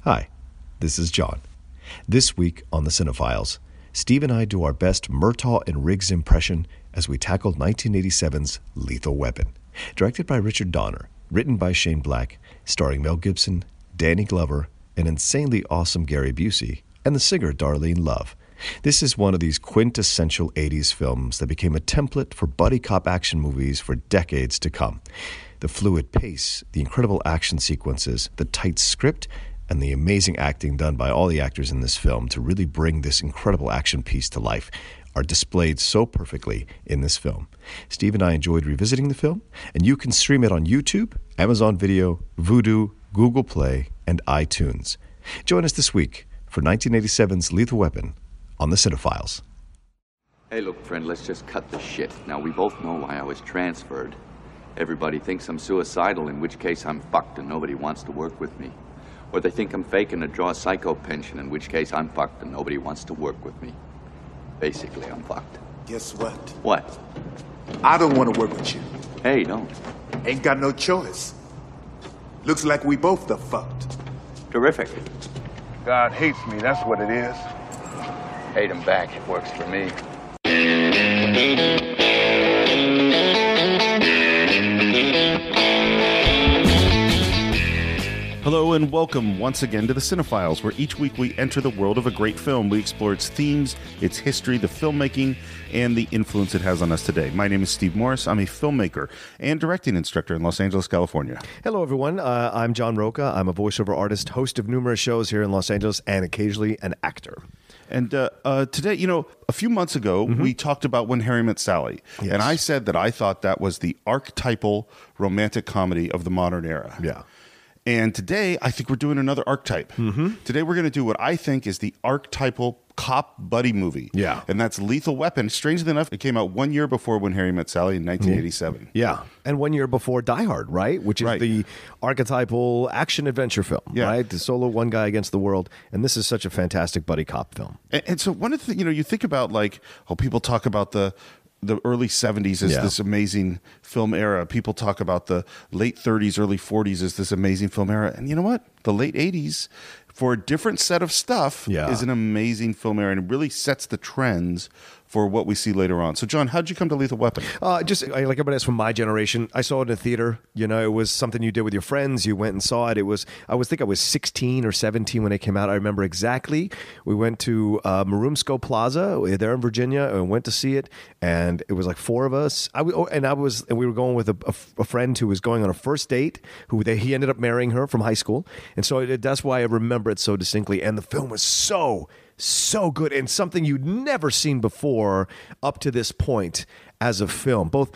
Hi, this is John. This week on The Cinephiles, Steve and I do our best Murtaugh and Riggs impression as we tackle 1987's Lethal Weapon, directed by Richard Donner, written by Shane Black, starring Mel Gibson, Danny Glover, an insanely awesome Gary Busey, and the singer Darlene Love. This is one of these quintessential 80s films that became a template for buddy cop action movies for decades to come. The fluid pace, the incredible action sequences, the tight script, and the amazing acting done by all the actors in this film to really bring this incredible action piece to life are displayed so perfectly in this film. Steve and I enjoyed revisiting the film, and you can stream it on YouTube, Amazon Video, Vudu, Google Play, and iTunes. Join us this week for 1987's Lethal Weapon on The Cinephiles. Hey, look, friend, let's just cut the shit. Now, we both know why I was transferred. Everybody thinks I'm suicidal, in which case I'm fucked and nobody wants to work with me. Or they think I'm faking to draw a psycho pension, in which case I'm fucked and nobody wants to work with me. Basically, I'm fucked. Guess what? What? I don't want to work with you. Hey, don't. Ain't got no choice. Looks like we both are fucked. Terrific. God hates me, that's what it is. Hate him back. It works for me. Hello and welcome once again to The Cinephiles, where each week we enter the world of a great film. We explore its themes, its history, the filmmaking, and the influence it has on us today. My name is Steve Morris. I'm a filmmaker and directing instructor in Los Angeles, California. Hello, everyone. I'm John Roca. I'm a voiceover artist, host of numerous shows here in Los Angeles, and occasionally an actor. And today, a few months ago, we talked about When Harry Met Sally. Yes. And I said that I thought that was the archetypal romantic comedy of the modern era. Yeah. And today, I think we're doing another archetype. Today, we're going to do what I think is the archetypal cop buddy movie. Yeah. And that's Lethal Weapon. Strangely enough, it came out 1 year before When Harry Met Sally in 1987. Yeah. And 1 year before Die Hard, right? Which is the archetypal action-adventure film, right? The solo one guy against the world. And this is such a fantastic buddy cop film. And so one of the, you think about people talk about the early 70s as this amazing film era. People talk about the late 30s, early 40s as this amazing film era. And you know what? The late 80s, for a different set of stuff, is an amazing film era, and it really sets the trends for what we see later on. So, John, how did you come to Lethal Weapon? Like everybody else from my generation, I saw it in a theater. It was something you did with your friends. You went and saw it. I was 16 or 17 when it came out. I remember exactly. We went to Marumsco Plaza there in Virginia and went to see it. And it was like four of us. And we were going with a friend who was going on a first date. He ended up marrying her from high school, and so that's why I remember it so distinctly. And the film was so good, and something you'd never seen before up to this point as a film. Both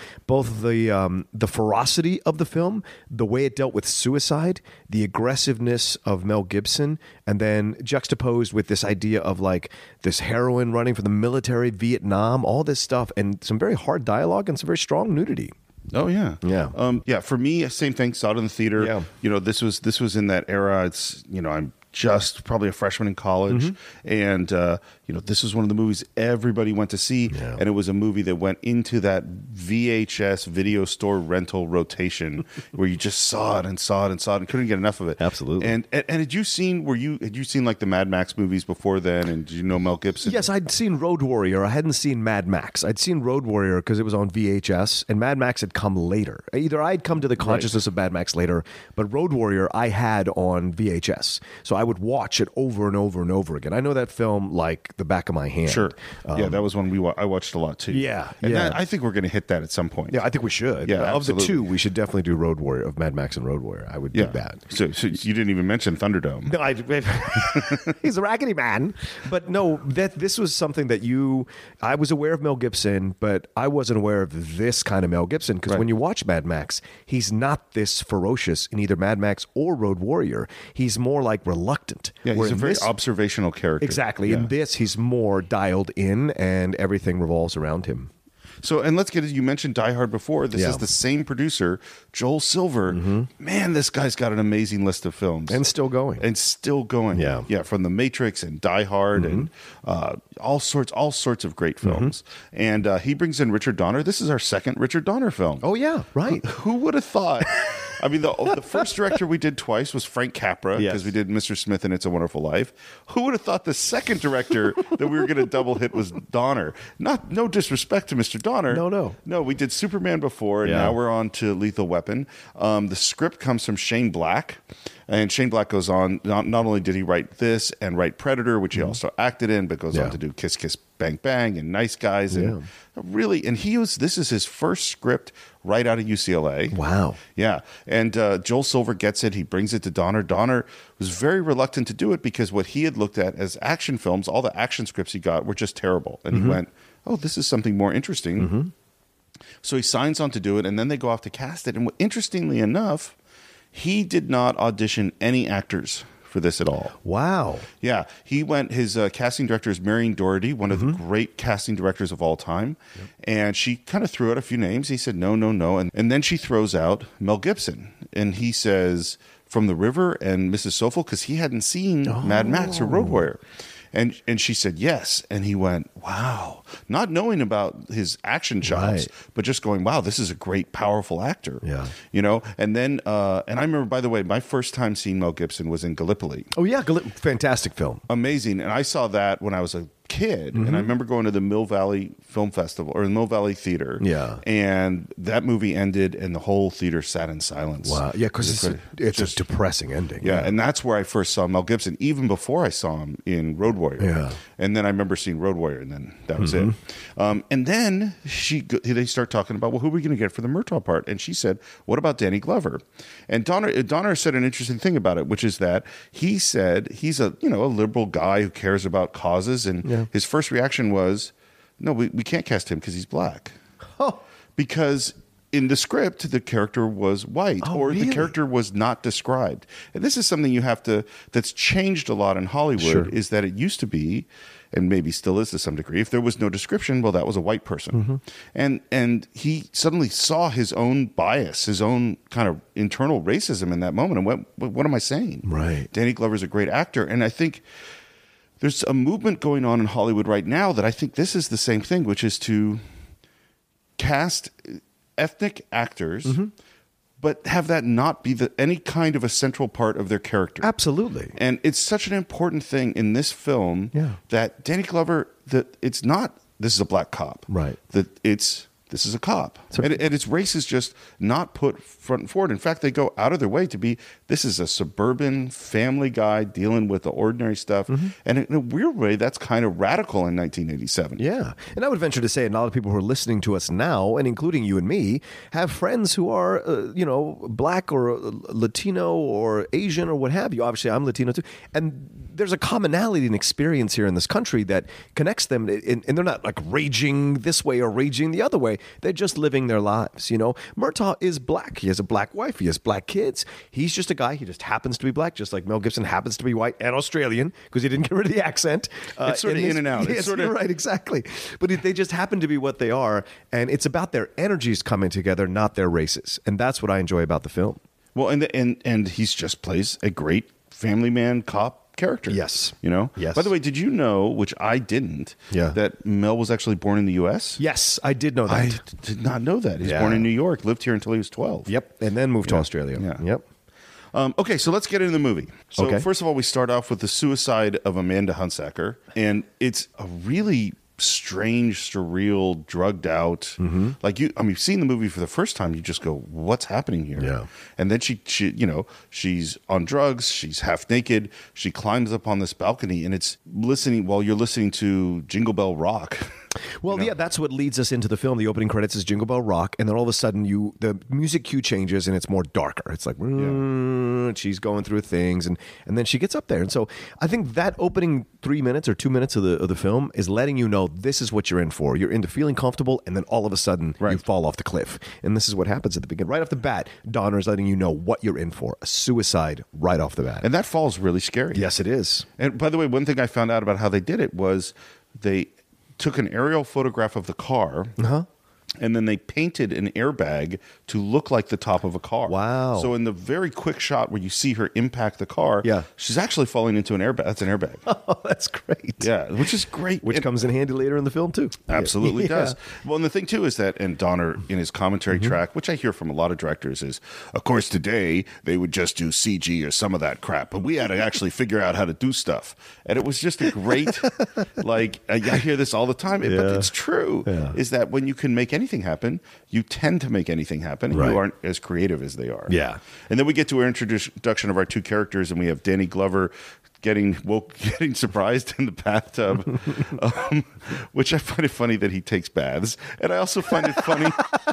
the ferocity of the film, the way it dealt with suicide, the aggressiveness of Mel Gibson, and then juxtaposed with this idea of like this heroine running for the military, Vietnam, all this stuff, and some very hard dialogue and some very strong nudity. Oh yeah, yeah. For me, same thing. Saw it in the theater. Yeah. This was in that era. It's I'm just probably a freshman in college, and this was one of the movies everybody went to see, and it was a movie that went into that VHS video store rental rotation where you just saw it and saw it and saw it and couldn't get enough of it. Absolutely. And had you seen like the Mad Max movies before then? And did you know Mel Gibson? Yes, I'd seen Road Warrior. I hadn't seen Mad Max. I'd seen Road Warrior because it was on VHS, and Mad Max had come later. Either I'd come to the consciousness of Mad Max later, but Road Warrior I had on VHS, so I would watch it over and over and over again. I know that film like the back of my hand. Sure. That was one I watched a lot too. And I think we're going to hit that at some point. Yeah, I think we should. Yeah, of absolutely. the two, we should definitely do Road Warrior, of Mad Max and Road Warrior. I would do that. So you didn't even mention Thunderdome. No, he's a raggedy man. But no, this was something that I was aware of Mel Gibson, but I wasn't aware of this kind of Mel Gibson, because when you watch Mad Max, he's not this ferocious in either Mad Max or Road Warrior. He's more like reluctant. Yeah, he's a very observational character. Exactly. Yeah. In this, he's more dialed in, and everything revolves around him. So, and let's get it. You mentioned Die Hard before. This is the same producer, Joel Silver. Man, this guy's got an amazing list of films. And still going. Yeah. Yeah, from The Matrix and Die Hard and all sorts of great films. And he brings in Richard Donner. This is our second Richard Donner film. Oh, yeah, right. Who would have thought I mean, the first director we did twice was Frank Capra, because Yes. we did Mr. Smith and It's a Wonderful Life. Who would have thought the second director that we were going to double hit was Donner? No disrespect to Mr. Donner. No. We did Superman before, and now we're on to Lethal Weapon. The script comes from Shane Black, and Shane Black goes on. Not only did he write this and write Predator, which he also acted in, but goes on to do Kiss Kiss Bang Bang and Nice Guys, and really, and this is his first script right out of UCLA. Wow. Yeah. And Joel Silver gets it. He brings it to Donner. Donner was very reluctant to do it because what he had looked at as action films, all the action scripts he got were just terrible. And he went, oh, this is something more interesting. So he signs on to do it, and then they go off to cast it. And interestingly enough, he did not audition any actors for this at all. Wow. Yeah. He went, his casting director is Marion Doherty, one of the great casting directors of all time. Yep. And she kind of threw out a few names. He said, no. And then she throws out Mel Gibson. And he says, From the River and Mrs. Soulful, because he hadn't seen Mad Max or Road Warrior. And she said yes, and he went, wow, not knowing about his action chops, but just going, wow, this is a great, powerful actor. Yeah, And then and I remember, by the way, my first time seeing Mel Gibson was in Gallipoli. Oh yeah, fantastic film, amazing. And I saw that when I was a kid, and I remember going to the Mill Valley Film Festival or the Mill Valley Theater. Yeah, and that movie ended, and the whole theater sat in silence. Wow, yeah, because it's a depressing ending. Yeah, and that's where I first saw Mel Gibson, even before I saw him in Road Warrior. Yeah, and then I remember seeing Road Warrior, and then that was it. And then they start talking about, well, who are we going to get for the Murtaugh part? And she said, what about Danny Glover? And Donner said an interesting thing about it, which is that he said he's a liberal guy who cares about causes, and his first reaction was, no, we can't cast him because he's black. Oh. Because in the script, the character was white, the character was not described. And this is something that's changed a lot in Hollywood, is that it used to be, and maybe still is to some degree, if there was no description, well, that was a white person. And he suddenly saw his own bias, his own kind of internal racism in that moment, and went, what am I saying? Right. Danny Glover's a great actor. And I think there's a movement going on in Hollywood right now that I think this is the same thing, which is to cast ethnic actors, but have that not be any kind of a central part of their character. Absolutely. And it's such an important thing in this film that Danny Glover, that it's not, this is a black cop. Right. That this is a cop. And its race is just not put front and forward. In fact, they go out of their way to be, this is a suburban family guy dealing with the ordinary stuff. And in a weird way, that's kind of radical in 1987. Yeah. And I would venture to say, and a lot of people who are listening to us now, and including you and me, have friends who are, black or Latino or Asian or what have you. Obviously, I'm Latino too. And there's a commonality and experience here in this country that connects them. And they're not like raging this way or raging the other way. They're just living their lives, Murtaugh is black. He has a black wife. He has black kids. He's just a guy. He just happens to be black, just like Mel Gibson happens to be white and Australian because he didn't get rid of the accent. It's sort of in and out. Yes, you're right, exactly. But they just happen to be what they are, and it's about their energies coming together, not their races. And that's what I enjoy about the film. Well, and he's just plays a great family man cop character. Yes. Yes. By the way, did you know, which I didn't, that Mel was actually born in the U.S.? Yes, I did know that. I did not know that. He's born in New York, lived here until he was 12. Yep, and then moved to Australia. Yeah. Yep. Okay, so let's get into the movie. So first of all, we start off with the suicide of Amanda Hunsaker, and it's a really strange, surreal, drugged out. Like you've seen the movie for the first time, you just go, what's happening here? Yeah. And then she's on drugs, she's half naked, she climbs up on this balcony, and it's while you're listening to Jingle Bell Rock. Well, yeah, that's what leads us into the film. The opening credits is Jingle Bell Rock, and then all of a sudden the music cue changes and it's more darker. It's like she's going through things, and then she gets up there. And so I think that opening 3 minutes or 2 minutes of the film is letting you know this is what you're in for. You're into feeling comfortable, and then all of a sudden you fall off the cliff. And this is what happens at the beginning. Right off the bat, Donner's letting you know what you're in for. A suicide right off the bat. And that fall's really scary. Yes, it is. And by the way, one thing I found out about how they did it was they took an aerial photograph of the car And then they painted an airbag to look like the top of a car. Wow. So in the very quick shot where you see her impact the car, she's actually falling into an airbag. That's an airbag. Oh, that's great. Yeah, which is great. Which comes in handy later in the film, too. Absolutely does. Well, and the thing, too, is that, and Donner, in his commentary track, which I hear from a lot of directors, is, of course, today they would just do CG or some of that crap, but we had to actually figure out how to do stuff. And it was just a great, I hear this all the time, but it's true, is that when you can make anything happen, you tend to make anything happen, and you aren't as creative as they are. Yeah. And then we get to our introduction of our two characters, and we have Danny Glover getting surprised in the bathtub, which I find it funny that he takes baths, and I also find it funny,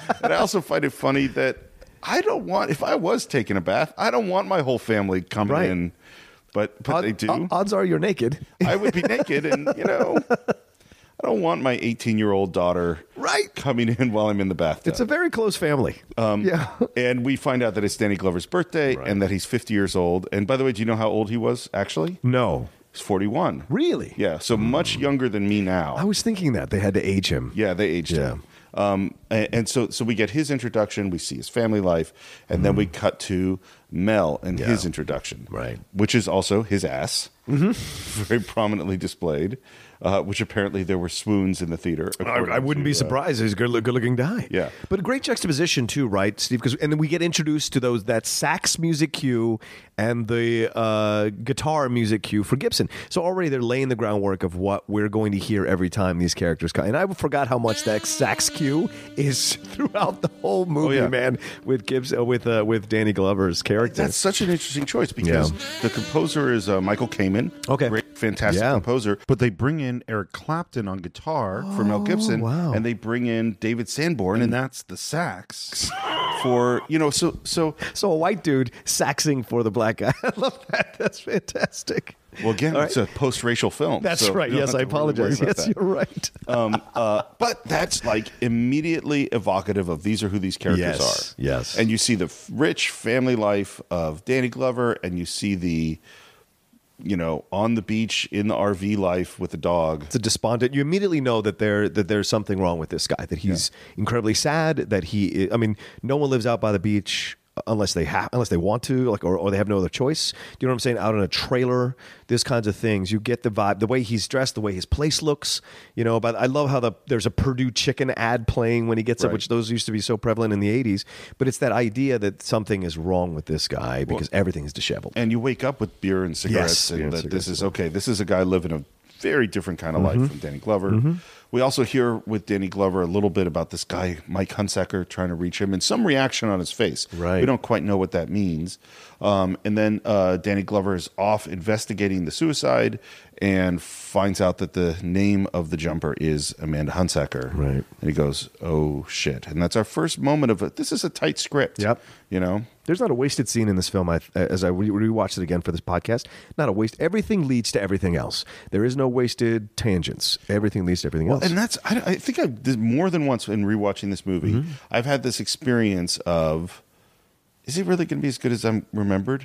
that I don't want, if I was taking a bath, I don't want my whole family coming in, but they do. Odds are you're naked. I would be naked, and I don't want my 18-year-old daughter coming in while I'm in the bathtub. It's a very close family. And we find out that it's Danny Glover's birthday and that he's 50 years old. And by the way, do you know how old he was, actually? No. He's 41. Really? Yeah, so much younger than me now. I was thinking that. They had to age him. Yeah, they aged him. And so we get his introduction, we see his family life, and then we cut to Mel and his introduction. Right. Which is also his ass, very prominently displayed. Which apparently there were swoons in the theater. I wouldn't be surprised. He's a good-looking guy. Yeah. But a great juxtaposition too, right, Steve? And then we get introduced to that sax music cue and the guitar music cue for Gibson. So already they're laying the groundwork of what we're going to hear every time these characters come. And I forgot how much that sax cue is throughout the whole movie, man, with Gibson, with Danny Glover's character. That's such an interesting choice because the composer is Michael Kamen. Okay. Great, fantastic composer. But they bring in Eric Clapton on guitar for Mel Gibson, and they bring in David Sanborn, and that's the sax for So a white dude saxing for the black guy. I love that. That's fantastic. Well, again, it's a post-racial film. That's right. Yes, I apologize. Yes, you're right. But that's immediately evocative of these are who these characters are. Yes. And you see the rich family life of Danny Glover, and you see the on the beach in the RV life with the dog. It's a despondent. You immediately know that there's something wrong with this guy, that he's incredibly sad, that no one lives out by the beach unless they want to, or they have no other choice. You know what I'm saying? Out in a trailer, these kinds of things. You get the vibe, the way he's dressed, the way his place looks. But I love how there's a Purdue Chicken ad playing when he gets up, which those used to be so prevalent in the 80s. But it's that idea that something is wrong with this guy because everything is disheveled. And you wake up with beer and cigarettes, and that this is okay. This is a guy living a very different kind of life from Danny Glover. We also hear with Danny Glover a little bit about this guy, Mike Hunsaker, trying to reach him, and some reaction on his face. Right. We don't quite know what that means. And then Danny Glover is off investigating the suicide and finds out that the name of the jumper is Amanda Hunsaker. Right. And he goes, oh, shit. And that's our first moment of it. This is a tight script. Yep. There's not a wasted scene in this film. As I rewatched it again for this podcast, not a waste. Everything leads to everything else. There is no wasted tangents. Everything leads to everything else. And that's, I think I did more than once in rewatching this movie. I've had this experience of, is it really going to be as good as I'm remembered?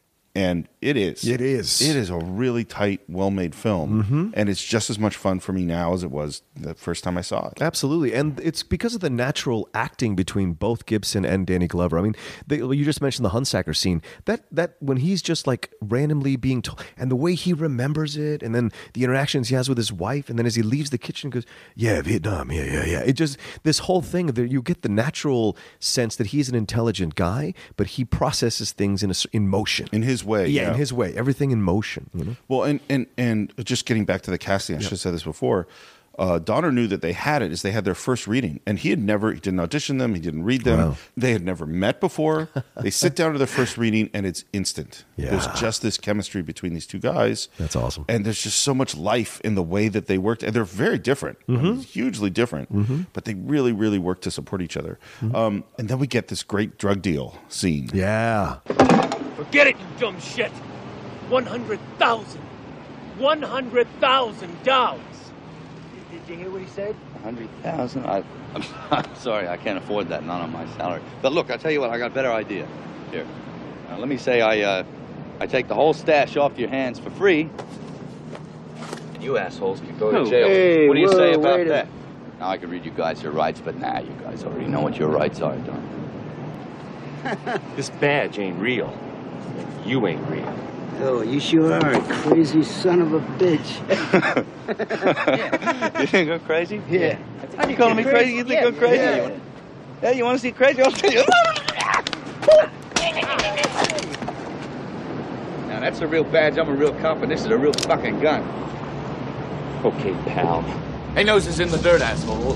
And it is. It is. It is a really tight, well-made film. And it's just as much fun for me now as it was the first time I saw it. Absolutely. And it's because of the natural acting between both Gibson and Danny Glover. I mean, you just mentioned the Hunsaker scene. That when he's just randomly being told, and the way he remembers it, and then the interactions he has with his wife, and then as he leaves the kitchen, goes, yeah, Vietnam, yeah. It just, this whole thing, you get the natural sense that he's an intelligent guy, but he processes things in motion. In his way. Yeah, in his way. Everything in motion. Well, and just getting back to the casting, I should have said this before. Donner knew that they had it as they had their first reading, and he didn't audition them, he didn't read them. Wow. They had never met before. They sit down to their first reading, and it's instant. Yeah. There's just this chemistry between these two guys. That's awesome. And there's just so much life in the way that they worked, and they're very different, hugely different, but they really, really work to support each other. And then we get this great drug deal scene. Yeah. Forget it, you dumb shit. $100,000. $100,000. Did you hear what he said? 100,000? I'm sorry, I can't afford that, not on my salary. But look, I'll tell you what, I got a better idea. Here, let me say I take the whole stash off your hands for free. And you assholes can go to jail. Hey, what do you say about that? Now I can read you guys your rights, but nah, you guys already know what your rights are, don't you? This badge ain't real. And you ain't real. Oh, you sure are a crazy son of a bitch. You think I'm crazy? Yeah. Are you calling me crazy? You think I'm crazy? Yeah. You want to see crazy? I'll tell you. Now that's a real badge. I'm a real cop, and this is a real fucking gun. Okay, pal. Hey, nose is in the dirt, asshole.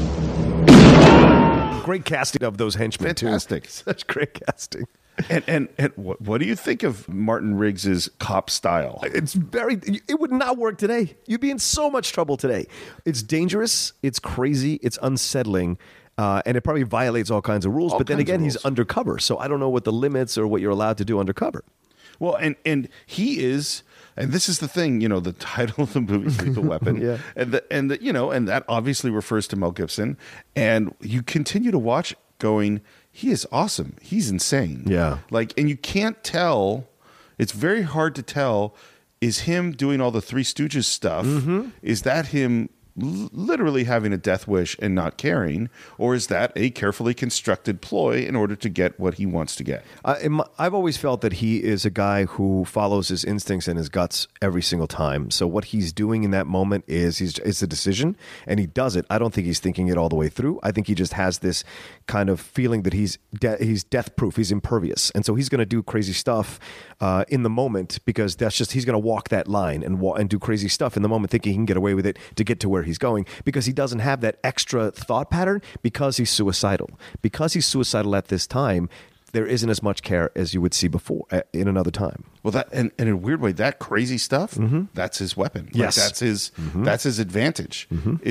Great casting of those henchmen. Fantastic. Too. Such great casting. And what do you think of Martin Riggs's cop style? It's it would not work today. You'd be in so much trouble today. It's dangerous. It's crazy. It's unsettling. And it probably violates all kinds of rules. But then again, he's undercover. So I don't know what the limits or what you're allowed to do undercover. Well, and he is, and this is the thing, the title of the movie is Lethal Weapon. Yeah. And that obviously refers to Mel Gibson. And you continue to watch going, he is awesome. He's insane. Yeah. And you can't tell, it's very hard to tell, is him doing all the Three Stooges stuff? Mm-hmm. Is that him literally having a death wish and not caring, or is that a carefully constructed ploy in order to get what he wants to get? I've always felt that he is a guy who follows his instincts and his guts every single time. So what he's doing in that moment it's a decision, and he does it. I don't think he's thinking it all the way through. I think he just has this kind of feeling that he's death proof. He's impervious, and so he's going to do crazy stuff in the moment because he's going to walk that line and do crazy stuff in the moment, thinking he can get away with it to get to where he's going, because he doesn't have that extra thought pattern, because he's suicidal. Because he's suicidal at this time, there isn't as much care as you would see before in another time. Well, that and in a weird way, that crazy stuff, that's his weapon. Yes. That's his advantage.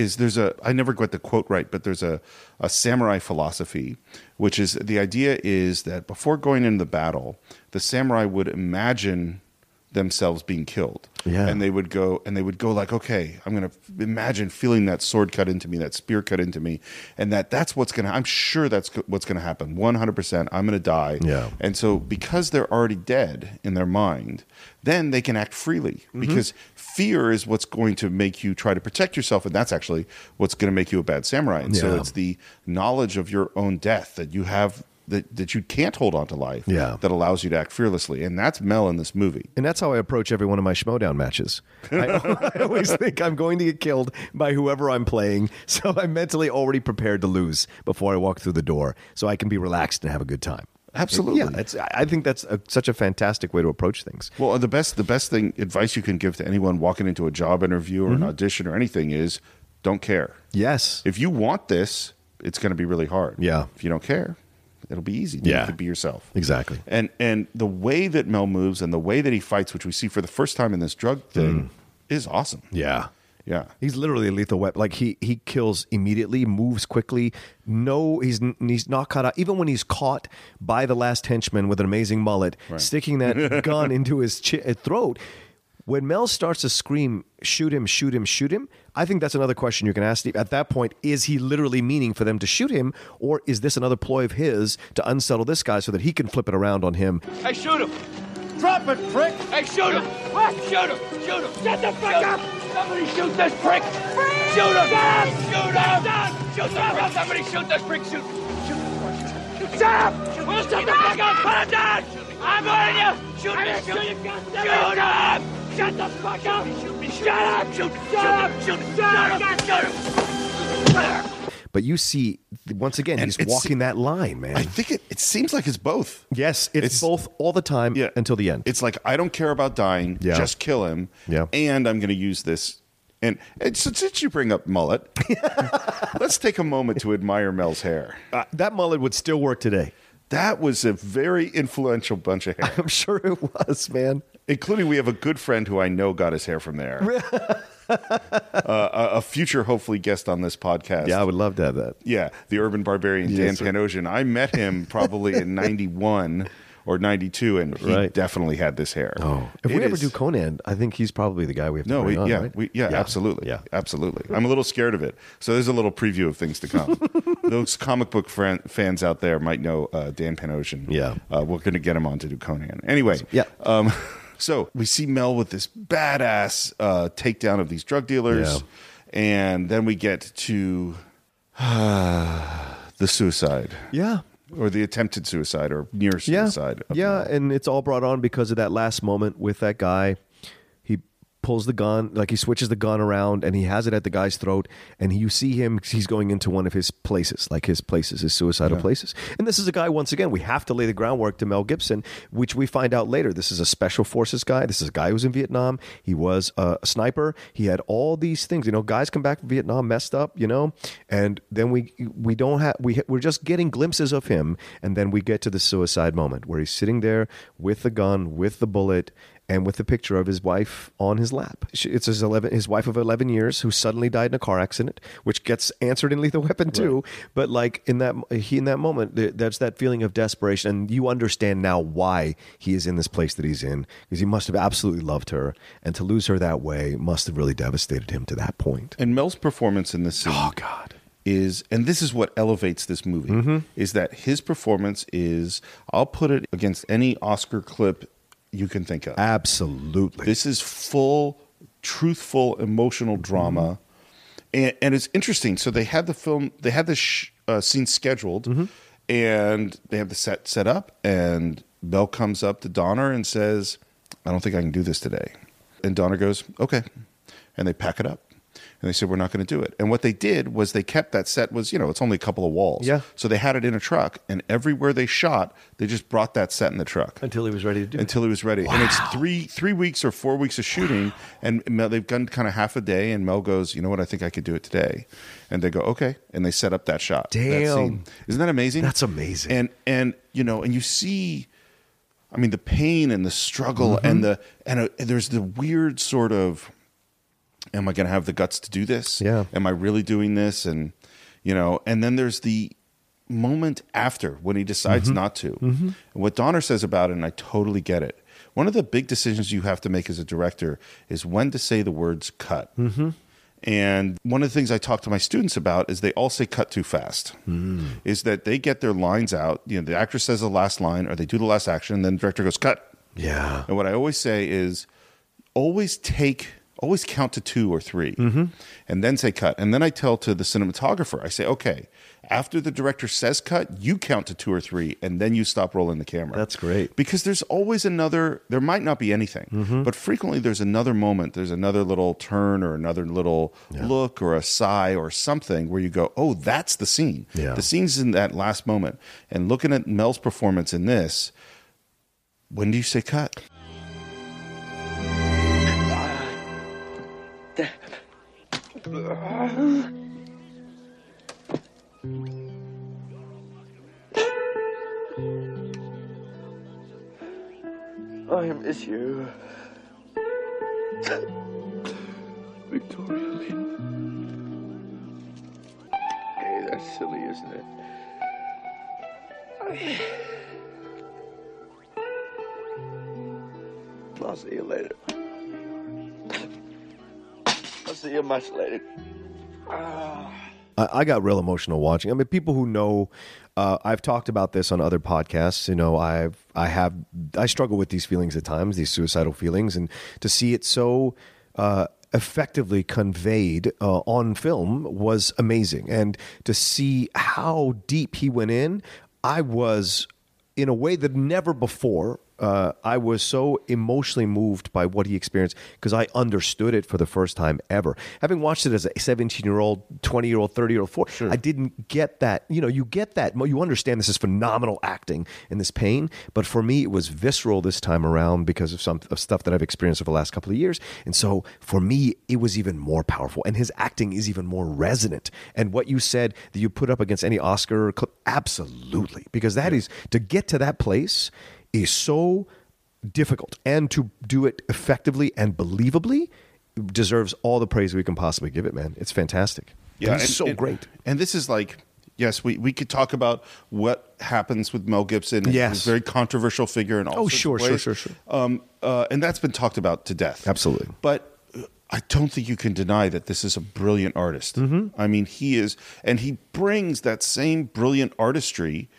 I never got the quote right, but there's a samurai philosophy, which is the idea is that before going into the battle, the samurai would imagine themselves being killed. Yeah. And they would go like, okay, I'm going to imagine feeling that sword cut into me, that spear cut into me. And that's what's going to, I'm sure that's what's going to happen. 100%. I'm going to die. Yeah. And so because they're already dead in their mind, then they can act freely, because fear is what's going to make you try to protect yourself. And that's actually what's going to make you a bad samurai. And so it's the knowledge of your own death that you have, that you can't hold on to life, that allows you to act fearlessly. And that's Mel in this movie. And that's how I approach every one of my Schmodown matches. I always think I'm going to get killed by whoever I'm playing, so I'm mentally already prepared to lose before I walk through the door, so I can be relaxed and have a good time. Absolutely. Yeah, I think that's such a fantastic way to approach things. Well, the best advice you can give to anyone walking into a job interview or an audition or anything is don't care. Yes. If you want this, it's going to be really hard. Yeah. If you don't care, it'll be easy. Yeah. You can be yourself. Exactly. And the way that Mel moves and the way that he fights, which we see for the first time in this drug thing, is awesome. Yeah. Yeah. He's literally a lethal weapon. Like he kills immediately, moves quickly. No, he's not caught out. Even when he's caught by the last henchman with an amazing mullet, sticking that gun into his throat, when Mel starts to scream, shoot him, shoot him, shoot him, I think that's another question you can ask Steve. At that point, is he literally meaning for them to shoot him, or is this another ploy of his to unsettle this guy so that he can flip it around on him? Hey, shoot him! Drop it, prick! Hey, shoot him! What? Shoot him! Shoot him! Shut the fuck up! Somebody shoot this prick! Shoot him! Shoot him! Shoot him! Somebody shoot this prick! Shoot him! Shut up! Will shut the fuck up! Put him down! I'm warning you! Shoot him! Shoot him! Shoot him! Shut the fuck up! Shut up! Shoot him! Shoot him! Shoot him! But you see, once again, he's walking that line, man. I think it seems like it's both. Yes, it's both all the time until the end. It's like, I don't care about dying, just kill him, and I'm going to use this. And since you bring up mullet, let's take a moment to admire Mel's hair. That mullet would still work today. That was a very influential bunch of hair. I'm sure it was, man. Including, we have a good friend who I know got his hair from there. A future, hopefully, guest on this podcast. Yeah, I would love to have that. Yeah, the urban barbarian, Dan Panosian. I met him probably in 91 or 92, and he definitely had this hair. Oh, if we ever do Conan, I think he's probably the guy we have to bring on, right? Absolutely. Yeah. Absolutely. I'm a little scared of it. So there's a little preview of things to come. Those comic book fans out there might know Dan Panosian. Yeah. We're going to get him on to do Conan. Anyway. So we see Mel with this badass takedown of these drug dealers. Yeah. And then we get to the suicide. Yeah. Or the attempted suicide or near suicide. Yeah, and it's all brought on because of that last moment with that guy. He pulls the gun, like he switches the gun around, and he has it at the guy's throat, and you see him, he's going into one of his places, like his places, his suicidal places. And this is a guy, once again, we have to lay the groundwork to Mel Gibson, which we find out later. This is a special forces guy. This is a guy who was in Vietnam. He was a sniper. He had all these things. You know, guys come back from Vietnam messed up, you know, and then we're just getting glimpses of him, and then we get to the suicide moment where he's sitting there with the gun, with the bullet, and with the picture of his wife on his lap. It's his wife of 11 years who suddenly died in a car accident, which gets answered in Lethal Weapon 2. Right. But like in that moment, there's that feeling of desperation, and you understand now why he is in this place that he's in, because he must have absolutely loved her, and to lose her that way must have really devastated him to that point. And Mel's performance in this scene, and this is what elevates this movie, is that his performance is, I'll put it against any Oscar clip you can think of. Absolutely. This is full, truthful, emotional drama. And it's interesting. So they had this scene scheduled, and they have the set up, and Mel comes up to Donner and says, I don't think I can do this today. And Donner goes, okay. And they pack it up. And they said, we're not going to do it. And what they did was they kept that set was, it's only a couple of walls. Yeah. So they had it in a truck, and everywhere they shot, they just brought that set in the truck. Until he was ready to do it. Until he was ready. Wow. And it's three weeks or 4 weeks of shooting, and they've done kind of half a day, and Mel goes, you know what, I think I could do it today. And they go, okay. And they set up that shot. Damn. That scene. Isn't that amazing? That's amazing. And you see, I mean, the pain and the struggle and there's the weird sort of, am I going to have the guts to do this? Yeah. Am I really doing this? And, and then there's the moment after when he decides not to. And what Donner says about it, and I totally get it. One of the big decisions you have to make as a director is when to say the words cut. And one of the things I talk to my students about is they all say cut too fast. Is that they get their lines out. The actor says the last line or they do the last action, and then the director goes, cut. Yeah. And what I always say is always count to 2 or 3 and then say cut. And then I tell to the cinematographer, I say, okay, after the director says cut, you count to 2 or 3 and then you stop rolling the camera. That's great. Because there's always there might not be anything, but frequently there's another moment, there's another little turn or another little look or a sigh or something where you go, oh, that's the scene. Yeah. The scene's in that last moment. And looking at Mel's performance in this, when do you say cut? I miss you. Victoria Lynn. Hey, that's silly, isn't it? I'll see you later. I'll see you much later. I got real emotional watching. I mean, people who know, I've talked about this on other podcasts. I struggle with these feelings at times, these suicidal feelings, and to see it so effectively conveyed on film was amazing. And to see how deep he went in, I was, in a way that never before, I was so emotionally moved by what he experienced because I understood it for the first time ever. Having watched it as a 17-year-old, 20-year-old, 30-year-old, I didn't get that. You get that. You understand this is phenomenal acting and this pain. But for me, it was visceral this time around because of some stuff that I've experienced over the last couple of years. And so for me, it was even more powerful. And his acting is even more resonant. And what you said that you put up against any Oscar clip, absolutely. Because that is, to get to that place is so difficult, and to do it effectively and believably deserves all the praise we can possibly give it, man. It's fantastic. Yeah, it's so great. And this is like, yes, we could talk about what happens with Mel Gibson. Yes. He's a very controversial figure in all sorts of ways. Sure. And that's been talked about to death. Absolutely. But I don't think you can deny that this is a brilliant artist. I mean, he is, and he brings that same brilliant artistry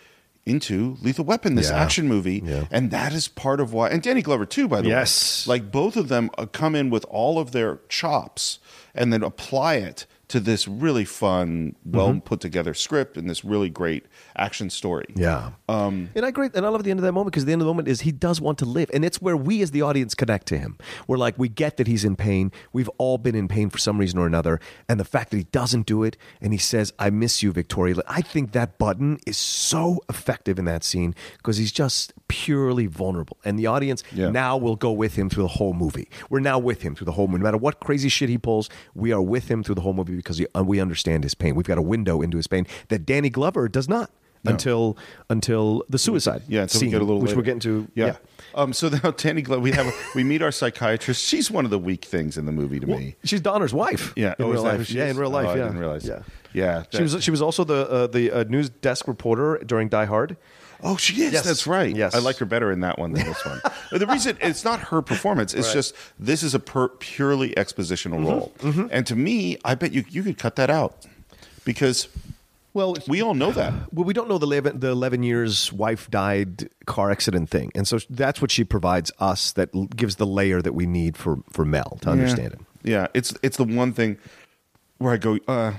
into Lethal Weapon, this action movie. Yeah. And that is part of why, and Danny Glover too, by the way. Yes. Like both of them come in with all of their chops and then apply it to this really fun, well put together script and this really great action story. Yeah. And I love the end of that moment, because the end of the moment is he does want to live. And it's where we as the audience connect to him. We're like, we get that he's in pain. We've all been in pain for some reason or another. And the fact that he doesn't do it and he says, I miss you, Victoria. I think that button is so effective in that scene, because he's just purely vulnerable. And the audience now will go with him through the whole movie. We're now with him through the whole movie. No matter what crazy shit he pulls, we are with him through the whole movie, because we understand his pain. We've got a window into his pain that Danny Glover does not. Until the suicide scene, we get a little which later. we're getting to. Yeah. So now Danny Glover, we meet our psychiatrist. She's one of the weak things in the movie to me. She's Donner's wife. Yeah, in real life. Yeah, in real life. I Yeah, didn't realize. Yeah, yeah. She was also the news desk reporter during Die Hard. Oh, she is. Yes. That's right. Yes. I like her better in that one than this one. The reason it's not her performance. It's just this is a purely expositional role, and to me, I bet you could cut that out, because. Well, we all know that. Well, we don't know the 11 years wife died car accident thing. And so that's what she provides us, that gives the layer that we need for Mel to understand it. Yeah, it's the one thing where I go,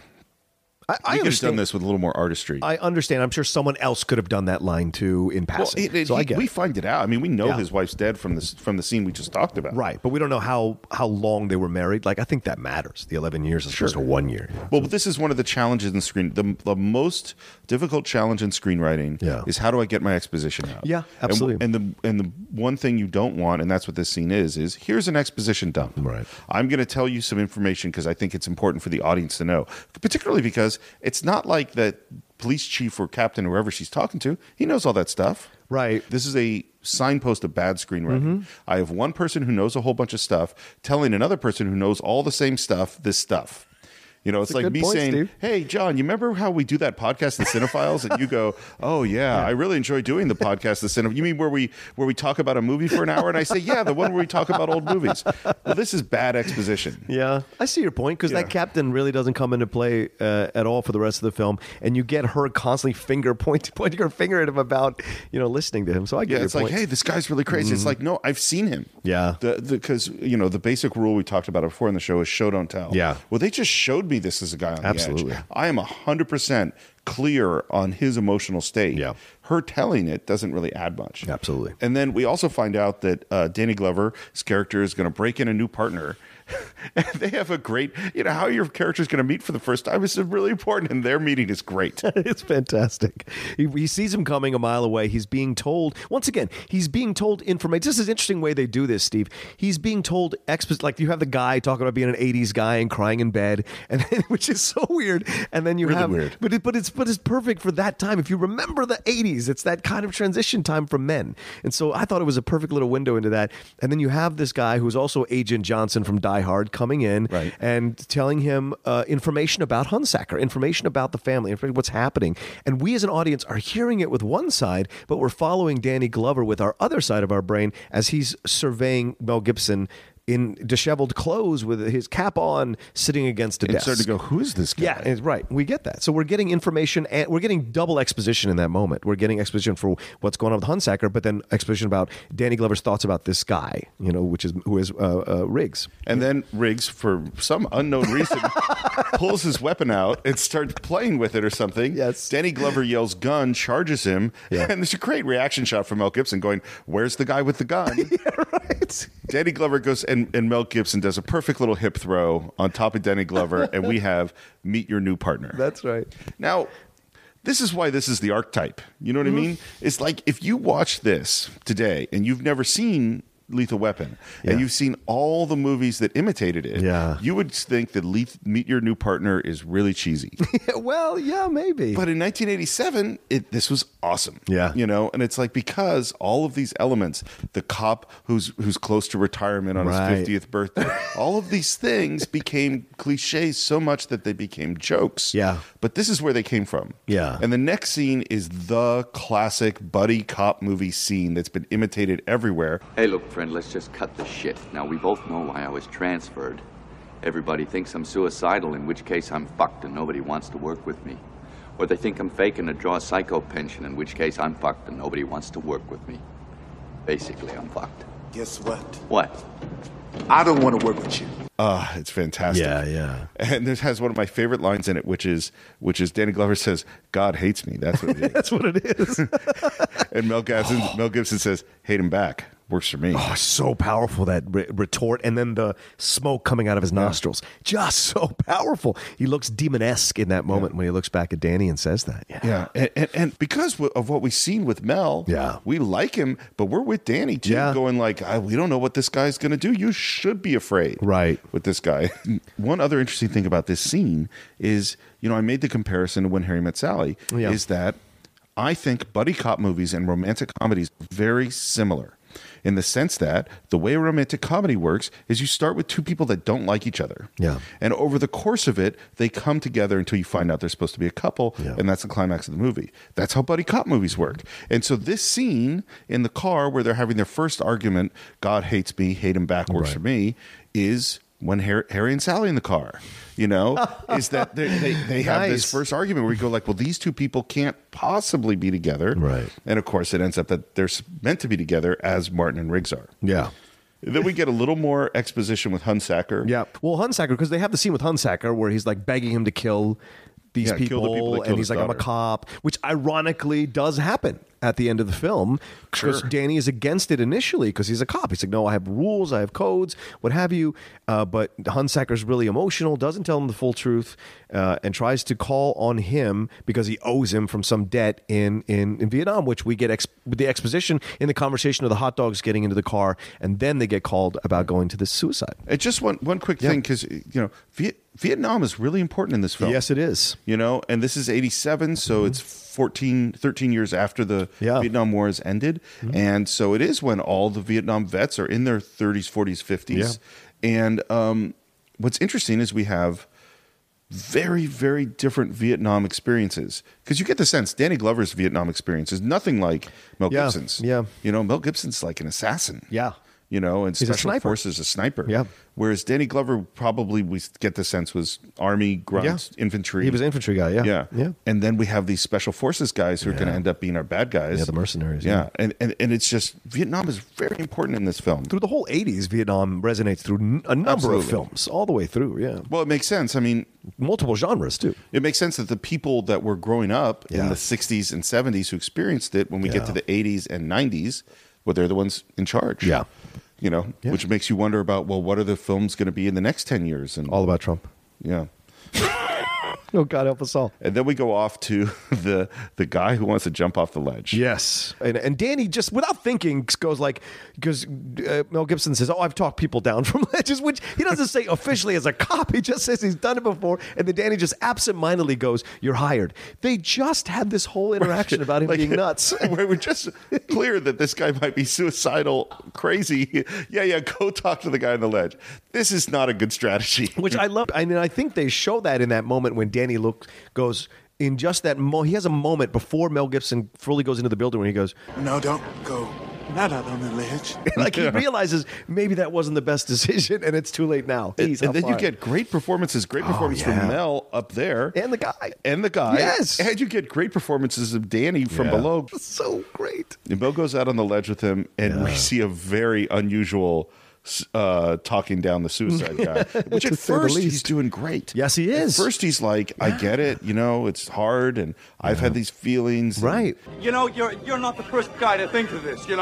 I could have done this with a little more artistry. I understand. I'm sure someone else could have done that line too in passing. We find it out. I mean, we know his wife's dead from the scene we just talked about. Right, but we don't know how long they were married. Like, I think that matters. The 11 years is just a 1 year. Well, but this is one of the challenges in screen. The most difficult challenge in screenwriting is, how do I get my exposition out? Yeah, absolutely. And the one thing you don't want, and that's what this scene is here's an exposition dump. Right. I'm going to tell you some information because I think it's important for the audience to know, particularly because it's not like that police chief or captain, whoever she's talking to, he knows all that stuff. Right. This is a signpost of bad screenwriting. I have one person who knows a whole bunch of stuff telling another person who knows all the same stuff this stuff. You know, it's like me saying, Steve. Hey, John, you remember how we do that podcast, The Cinephiles? And you go, oh, yeah, I really enjoy doing the podcast, The Cinephiles. You mean where we talk about a movie for an hour? And I say, yeah, the one where we talk about old movies. Well, this is bad exposition. Yeah, I see your point, because that captain really doesn't come into play at all for the rest of the film. And you get her constantly pointing her finger at him about, listening to him. So I get your it's point. Like, hey, this guy's really crazy. It's like, no, I've seen him. Yeah. Because, the basic rule we talked about before in the show is show, don't tell. Yeah. Well, they just showed me this as a guy on Absolutely. the edge. I am 100% clear on his emotional state. Yeah. Her telling it doesn't really add much. Absolutely. And then we also find out that Danny Glover's character is going to break in a new partner. And they have a great, how your character is going to meet for the first time is really important, and their meeting is great. It's fantastic. He sees him coming a mile away. He's being told, once again, information. This is an interesting way they do this, Steve. He's being told, like you have the guy talking about being an 80s guy and crying in bed, and which is so weird. And then you really have, weird. But it's perfect for that time. If you remember the 80s, it's that kind of transition time for men. And so I thought it was a perfect little window into that. And then you have this guy who's also Agent Johnson from Die Hard coming in and telling him information about Hunsaker, information about the family, what's happening. And we as an audience are hearing it with one side, but we're following Danny Glover with our other side of our brain as he's surveying Mel Gibson in disheveled clothes with his cap on, sitting against a desk. Started to go, who is this guy? Yeah, right. We get that. So we're getting information, and we're getting double exposition in that moment. We're getting exposition for what's going on with Hunsaker, but then exposition about Danny Glover's thoughts about this guy, who is Riggs. And then Riggs, for some unknown reason, pulls his weapon out and starts playing with it or something. Yes. Danny Glover yells gun, charges him, and there's a great reaction shot from Mel Gibson going, where's the guy with the gun? Yeah, right. Danny Glover goes, and Mel Gibson does a perfect little hip throw on top of Danny Glover, and we have meet your new partner. That's right. Now, this is why this is the archetype. You know what I mean? It's like if you watch this today and you've never seen Lethal Weapon and you've seen all the movies that imitated it, you would think that Meet Your New Partner is really cheesy. Well, yeah, maybe. But in 1987, this was awesome. Yeah. And it's like, because all of these elements, the cop who's close to retirement on his 50th birthday, all of these things became cliches so much that they became jokes. Yeah. But this is where they came from. Yeah. And the next scene is the classic buddy cop movie scene that's been imitated everywhere. Hey, look, friend, let's just cut the shit. Now, we both know why I was transferred. Everybody thinks I'm suicidal, in which case I'm fucked and nobody wants to work with me. Or they think I'm faking to draw a psycho pension, in which case I'm fucked and nobody wants to work with me. Basically, I'm fucked. Guess what? What? I don't want to work with you. It's fantastic. Yeah. And this has one of my favorite lines in it, which is Danny Glover says, "God hates me." That's what it is. That's what it is. And Mel Gibson says, "Hate him back. Works for me." Oh, so powerful, that retort. And then the smoke coming out of his nostrils. Just so powerful. He looks demon-esque in that moment when he looks back at Danny and says that. Yeah. And because of what we've seen with Mel, we like him, but we're with Danny too, going like, we don't know what this guy's going to do. You should be afraid. Right. With this guy. One other interesting thing about this scene is, I made the comparison to When Harry Met Sally, is that I think buddy cop movies and romantic comedies are very similar. In the sense that the way a romantic comedy works is you start with two people that don't like each other. Yeah. And over the course of it, they come together until you find out they're supposed to be a couple, and that's the climax of the movie. That's how buddy cop movies work. And so this scene in the car where they're having their first argument, God hates me, hate him back, works for me, is when Harry and Sally in the car, is that they have this first argument where we go like, well, these two people can't possibly be together. Right. And of course, it ends up that they're meant to be together as Martin and Riggs are. Yeah. Then we get a little more exposition with Hunsaker. Yeah. Well, Hunsaker, because they have the scene with Hunsaker where he's like begging him to kill these kill the people that people, killed and he's his like, I'm a daughter. cop, which ironically does happen at the end of the film, because Danny is against it initially because he's a cop. He's like, no, I have rules, I have codes, what have you. But Hunsaker's really emotional, doesn't tell him the full truth, and tries to call on him because he owes him from some debt in Vietnam, which we get the exposition in the conversation of the hot dogs getting into the car, and then they get called about going to this suicide. And just one quick thing, because Vietnam is really important in this film. Yes, it is. And this is 87, so it's 13 years after the Vietnam War has ended. And so it is when all the Vietnam vets are in their 30s, 40s, 50s. And what's interesting is we have very, very different Vietnam experiences. Because you get the sense Danny Glover's Vietnam experience is nothing like Mel Gibson's. Yeah. Mel Gibson's like an assassin. Yeah. And He's a Special sniper. Forces, a sniper. Yeah. Whereas Danny Glover probably, we get the sense, was Army, grunt, infantry. He was an infantry guy, yeah. And then we have these Special Forces guys who are going to end up being our bad guys. Yeah, the mercenaries. Yeah. And it's just, Vietnam is very important in this film. Through the whole 80s, Vietnam resonates through a number of films, all the way through, Well, it makes sense. I mean, multiple genres, too. It makes sense that the people that were growing up in the 60s and 70s who experienced it, when we get to the 80s and 90s, well, they're the ones in charge. Yeah. Which makes you wonder about, well, what are the films going to be in the next 10 years? And all about Trump. Yeah. Oh, God help us all. And then we go off to the guy who wants to jump off the ledge. Yes. And Danny just, without thinking, goes like, because Mel Gibson says, I've talked people down from ledges, which he doesn't say officially as a cop. He just says he's done it before. And then Danny just absentmindedly goes, you're hired. They just had this whole interaction about him being nuts. Where we're just clear that this guy might be suicidal, crazy. Yeah, go talk to the guy on the ledge. This is not a good strategy. Which I love. I mean, I think they show that in that moment when Danny goes in just that moment. He has a moment before Mel Gibson fully goes into the building where he goes, No, don't go. Not out on the ledge. Like he realizes maybe that wasn't the best decision, and it's too late now. And then you get great performances. Great performance from Mel up there. And the guy. Yes. And you get great performances of Danny from below. So great. And Mel goes out on the ledge with him, and we see a very unusual talking down the suicide guy, which at first he's doing great. Yes, he is. At first he's like, I get it, it's hard, and I've had these feelings. Right. You're not the first guy to think of this,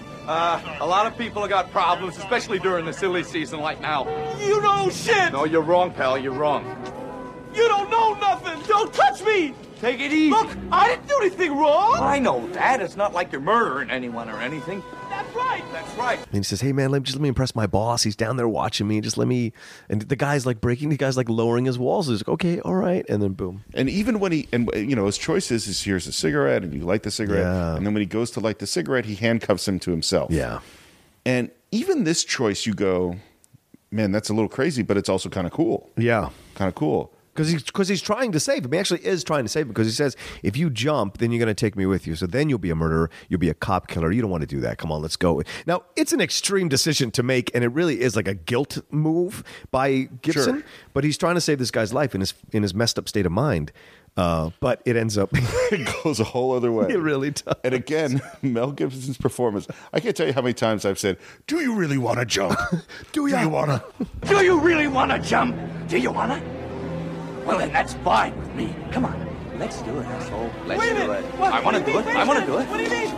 a lot of people have got problems, especially during the silly season like now. You know shit! No, you're wrong, pal, you're wrong. You don't know nothing! Don't touch me! Take it easy. Look, I didn't do anything wrong! I know that. It's not like you're murdering anyone or anything. That's right, that's right. And he says, hey, man, let me impress my boss. He's down there watching me. Just let me... And the guy's like lowering his walls. He's like, okay, all right. And then boom. And even when his choice is here's a cigarette, and you light the cigarette. Yeah. And then when he goes to light the cigarette, he handcuffs him to himself. Yeah. And even this choice, you go, man, that's a little crazy, but it's also kind of cool. Yeah. Kind of cool. Because he's trying to save him. He actually is trying to save him because he says, if you jump, then you're going to take me with you. So then you'll be a murderer. You'll be a cop killer. You don't want to do that. Come on, let's go. Now, it's an extreme decision to make, and it really is like a guilt move by Gibson. Sure. But he's trying to save this guy's life in his messed up state of mind. But it ends up It goes a whole other way. It really does. And again, Mel Gibson's performance. I can't tell you how many times I've said, "Do you really want to jump? Do you want to?" Do you really want to jump? Do you want to? Well, then that's fine with me. Come on. Let's do it, asshole. Let's do it. I want to do it. I want to do it. What do you mean?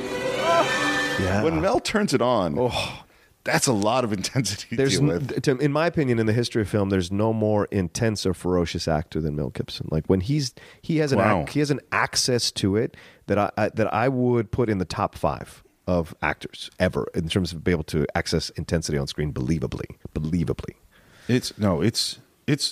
Yeah. When Mel turns it on, that's a lot of intensity to deal with. In my opinion, in the history of film, there's no more intense or ferocious actor than Mel Gibson. Like when he has an access to it that I would put in the top 5 of actors ever in terms of being able to access intensity on screen believably. It's 100%.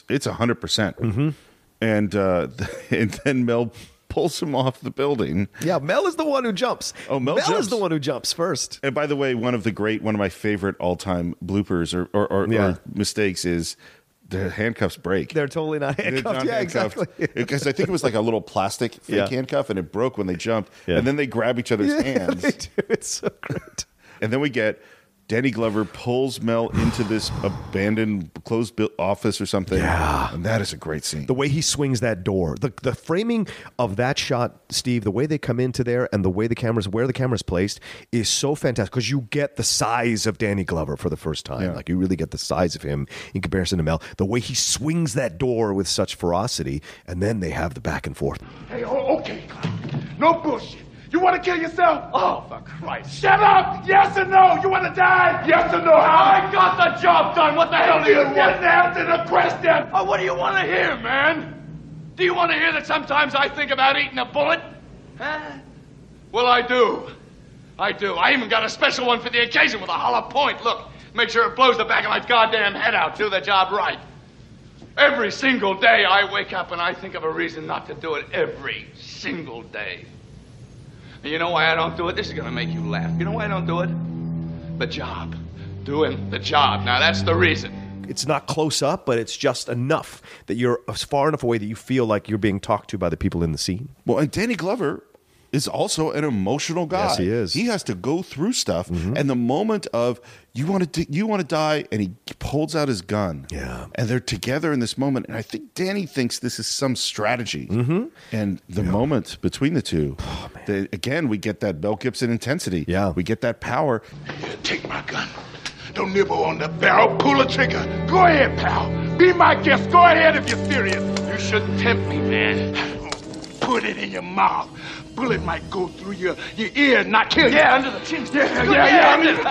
Mm-hmm. And then Mel pulls him off the building. Yeah, Mel is the one who jumps. Oh, Mel jumps. is the one who jumps first. And by the way, one of my favorite all-time bloopers or mistakes is the handcuffs break. They're totally not handcuffed. Yeah, exactly. Because I think it was like a little plastic fake handcuff, and it broke when they jumped. Yeah. And then they grab each other's hands. They do. It's so great. And then we get Danny Glover pulls Mel into this abandoned closed office or something. Yeah. And that is a great scene. The way he swings that door, the framing of that shot, Steve, the way they come into there and the way where the camera's placed is so fantastic because you get the size of Danny Glover for the first time. Yeah. Like you really get the size of him in comparison to Mel. The way he swings that door with such ferocity, and then they have the back and forth. Hey, okay, no bullshit. You want to kill yourself? Oh, for Christ. Shut up! Yes or no? You want to die? Yes or no? I got the job done. What the hell do you want? Didn't answer the question. Oh, what do you want to hear, man? Do you want to hear that sometimes I think about eating a bullet? Huh? Well, I do. I even got a special one for the occasion with a hollow point. Look, make sure it blows the back of my goddamn head out. Do the job right. Every single day I wake up and I think of a reason not to do it. Every single day. And you know why I don't do it? This is going to make you laugh. You know why I don't do it? The job. Doing the job. Now, that's the reason. It's not close up, but it's just enough that you're far enough away that you feel like you're being talked to by the people in the scene. Well, and Danny Glover is also an emotional guy. Yes, he is. He has to go through stuff, and the moment of you want to die, and he pulls out his gun. Yeah, and they're together in this moment, and I think Danny thinks this is some strategy. And the moment between the two, again, we get that Mel Gibson intensity. Yeah, we get that power. Here, take my gun. Don't nibble on the barrel. Pull the trigger. Go ahead, pal. Be my guest. Go ahead if you're serious. You shouldn't tempt me, man. Put it in your mouth. Bullet might go through your ear and not kill you. Yeah, under the chin. Yeah, under the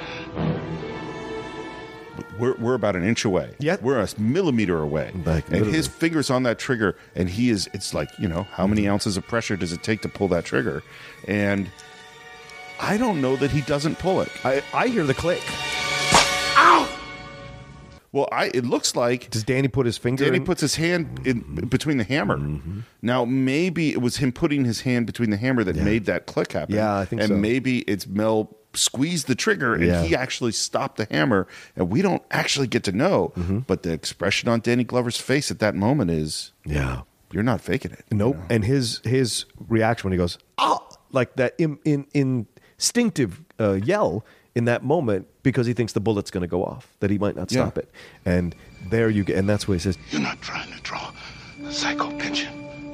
chin. We're about an inch away. Yeah. We're a millimeter away. And his finger's on that trigger, and it's like, how many ounces of pressure does it take to pull that trigger? And I don't know that he doesn't pull it. I hear the click. Ow! Well, it looks like... Does Danny put his finger Danny puts his hand in between the hammer. Now, maybe it was him putting his hand between the hammer that made that click happen. Yeah, I think so. And maybe it's Mel squeezed the trigger and he actually stopped the hammer, and we don't actually get to know. But the expression on Danny Glover's face at that moment is, you're not faking it. Nope. And his reaction when he goes, oh, like that instinctive yell in that moment, because he thinks the bullet's going to go off, that he might not stop it. And there you get, and that's what he says. You're not trying to draw a psycho picture.